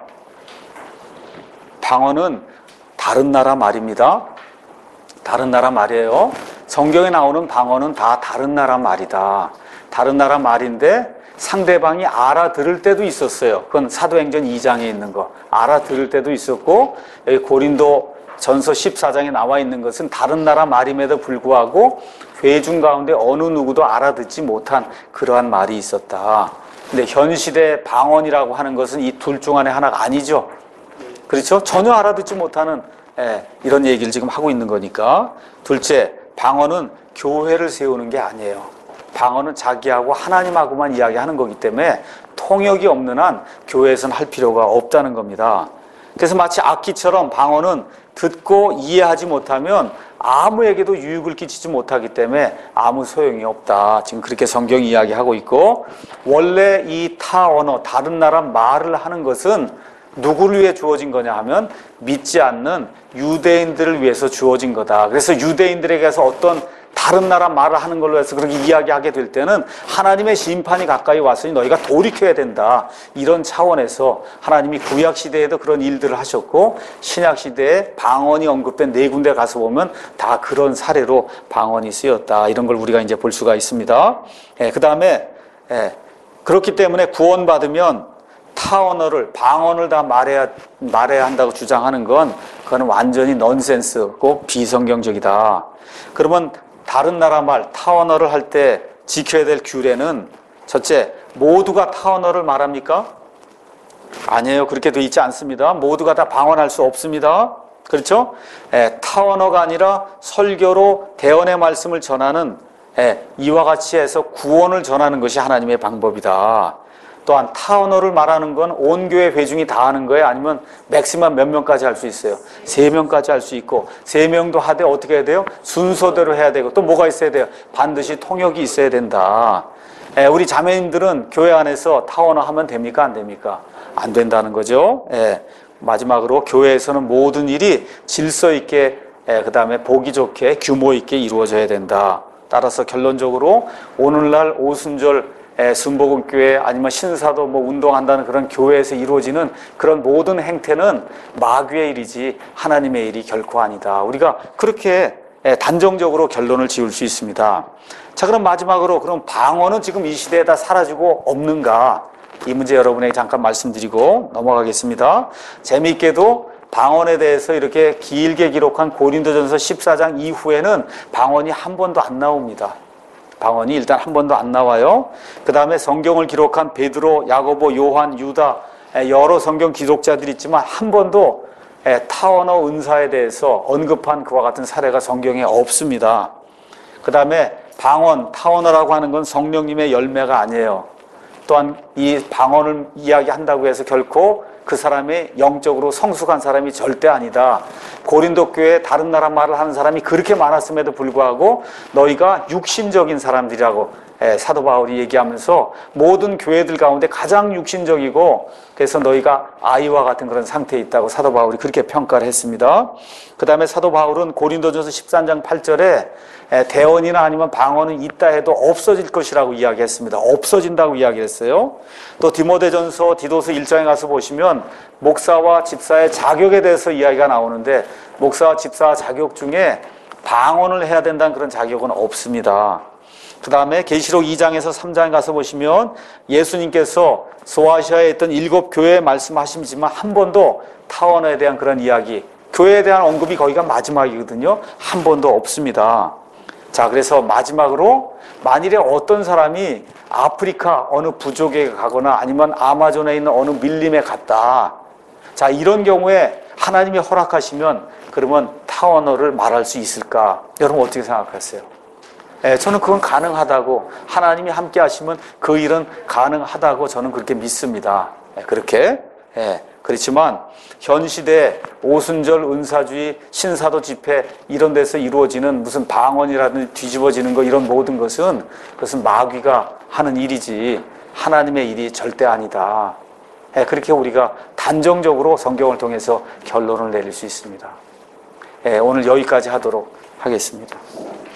방언은 다른 나라 말입니다. 다른 나라 말이에요. 성경에 나오는 방언은 다 다른 나라 말이다. 다른 나라 말인데 상대방이 알아들을 때도 있었어요. 그건 사도행전 이 장에 있는 거. 알아들을 때도 있었고, 여기 고린도 전서 십사 장에 나와 있는 것은 다른 나라 말임에도 불구하고 회중 가운데 어느 누구도 알아듣지 못한 그러한 말이 있었다. 근데 현 시대 방언이라고 하는 것은 이 둘 중 안에 하나가 아니죠. 그렇죠? 전혀 알아듣지 못하는 예, 이런 얘기를 지금 하고 있는 거니까. 둘째, 방언은 교회를 세우는 게 아니에요. 방언은 자기하고 하나님하고만 이야기하는 거기 때문에 통역이 없는 한 교회에서는 할 필요가 없다는 겁니다. 그래서 마치 악기처럼 방언은 듣고 이해하지 못하면 아무에게도 유익을 끼치지 못하기 때문에 아무 소용이 없다. 지금 그렇게 성경이 이야기하고 있고, 원래 이 타 언어, 다른 나라 말을 하는 것은 누구를 위해 주어진 거냐 하면 믿지 않는 유대인들을 위해서 주어진 거다. 그래서 유대인들에게서 어떤 다른 나라 말을 하는 걸로 해서 그렇게 이야기하게 될 때는 하나님의 심판이 가까이 왔으니 너희가 돌이켜야 된다. 이런 차원에서 하나님이 구약시대에도 그런 일들을 하셨고, 신약시대에 방언이 언급된 네 군데 가서 보면 다 그런 사례로 방언이 쓰였다. 이런 걸 우리가 이제 볼 수가 있습니다. 예, 그 다음에 예, 그렇기 때문에 구원받으면 타 언어를, 방언을 다 말해야, 말해야 한다고 주장하는 건 그건 완전히 넌센스고 비성경적이다. 그러면 다른 나라 말, 타 언어를 할 때 지켜야 될 규례는, 첫째, 모두가 타 언어를 말합니까? 아니에요. 그렇게 돼 있지 않습니다. 모두가 다 방언할 수 없습니다. 그렇죠? 예, 타 언어가 아니라 설교로 대언의 말씀을 전하는, 예, 이와 같이 해서 구원을 전하는 것이 하나님의 방법이다. 또한 타 언어를 말하는 건 온 교회 회중이 다 하는 거예요? 아니면 맥시멈 몇 명까지 할 수 있어요? 세 명까지 할 수 있고, 세 명도 하되 어떻게 해야 돼요? 순서대로 해야 되고, 또 뭐가 있어야 돼요? 반드시 통역이 있어야 된다. 예, 우리 자매님들은 교회 안에서 타 언어 하면 됩니까? 안 됩니까? 안 된다는 거죠. 예, 마지막으로 교회에서는 모든 일이 질서 있게, 예, 그 다음에 보기 좋게 규모 있게 이루어져야 된다. 따라서 결론적으로 오늘날 오순절 순복음교회 아니면 신사도 뭐 운동한다는 그런 교회에서 이루어지는 그런 모든 행태는 마귀의 일이지 하나님의 일이 결코 아니다. 우리가 그렇게 단정적으로 결론을 지을 수 있습니다. 자, 그럼 마지막으로, 그럼 방언은 지금 이 시대에 다 사라지고 없는가? 이 문제 여러분에게 잠깐 말씀드리고 넘어가겠습니다. 재미있게도 방언에 대해서 이렇게 길게 기록한 고린도전서 십사 장 이후에는 방언이 한 번도 안 나옵니다. 방언이 일단 한 번도 안 나와요. 그 다음에 성경을 기록한 베드로, 야고보, 요한, 유다, 여러 성경 기록자들이 있지만 한 번도 타 언어 은사에 대해서 언급한 그와 같은 사례가 성경에 없습니다. 그 다음에 방언, 타 언어라고 하는 건 성령님의 열매가 아니에요. 또한 이 방언을 이야기한다고 해서 결코 그 사람이 영적으로 성숙한 사람이 절대 아니다. 고린도 교회에 다른 나라 말을 하는 사람이 그렇게 많았음에도 불구하고 너희가 육신적인 사람들이라고 사도 바울이 얘기하면서 모든 교회들 가운데 가장 육신적이고, 그래서 너희가 아이와 같은 그런 상태에 있다고 사도 바울이 그렇게 평가를 했습니다. 그 다음에 사도 바울은 고린도전서 십삼 장 팔 절에 대언이나 아니면 방언은 있다 해도 없어질 것이라고 이야기했습니다. 없어진다고 이야기했어요. 또 디모데전서, 디도서 일 장에 가서 보시면 목사와 집사의 자격에 대해서 이야기가 나오는데, 목사와 집사 자격 중에 방언을 해야 된다는 그런 자격은 없습니다. 그 다음에 계시록 이 장에서 삼 장에 가서 보시면 예수님께서 소아시아에 있던 일곱 교회에 말씀하시지만 한 번도 타 언어에 대한 그런 이야기, 교회에 대한 언급이 거기가 마지막이거든요. 한 번도 없습니다. 자, 그래서 마지막으로 만일에 어떤 사람이 아프리카 어느 부족에 가거나 아니면 아마존에 있는 어느 밀림에 갔다. 자, 이런 경우에 하나님이 허락하시면 그러면 타 언어를 말할 수 있을까? 여러분 어떻게 생각하세요? 예, 저는 그건 가능하다고, 하나님이 함께 하시면 그 일은 가능하다고 저는 그렇게 믿습니다. 예, 그렇게. 예, 그렇지만 현 시대 오순절 은사주의, 신사도 집회 이런 데서 이루어지는 무슨 방언이라든지 뒤집어지는 거, 이런 모든 것은 그것은 마귀가 하는 일이지 하나님의 일이 절대 아니다. 예, 그렇게 우리가 단정적으로 성경을 통해서 결론을 내릴 수 있습니다. 예, 오늘 여기까지 하도록 하겠습니다.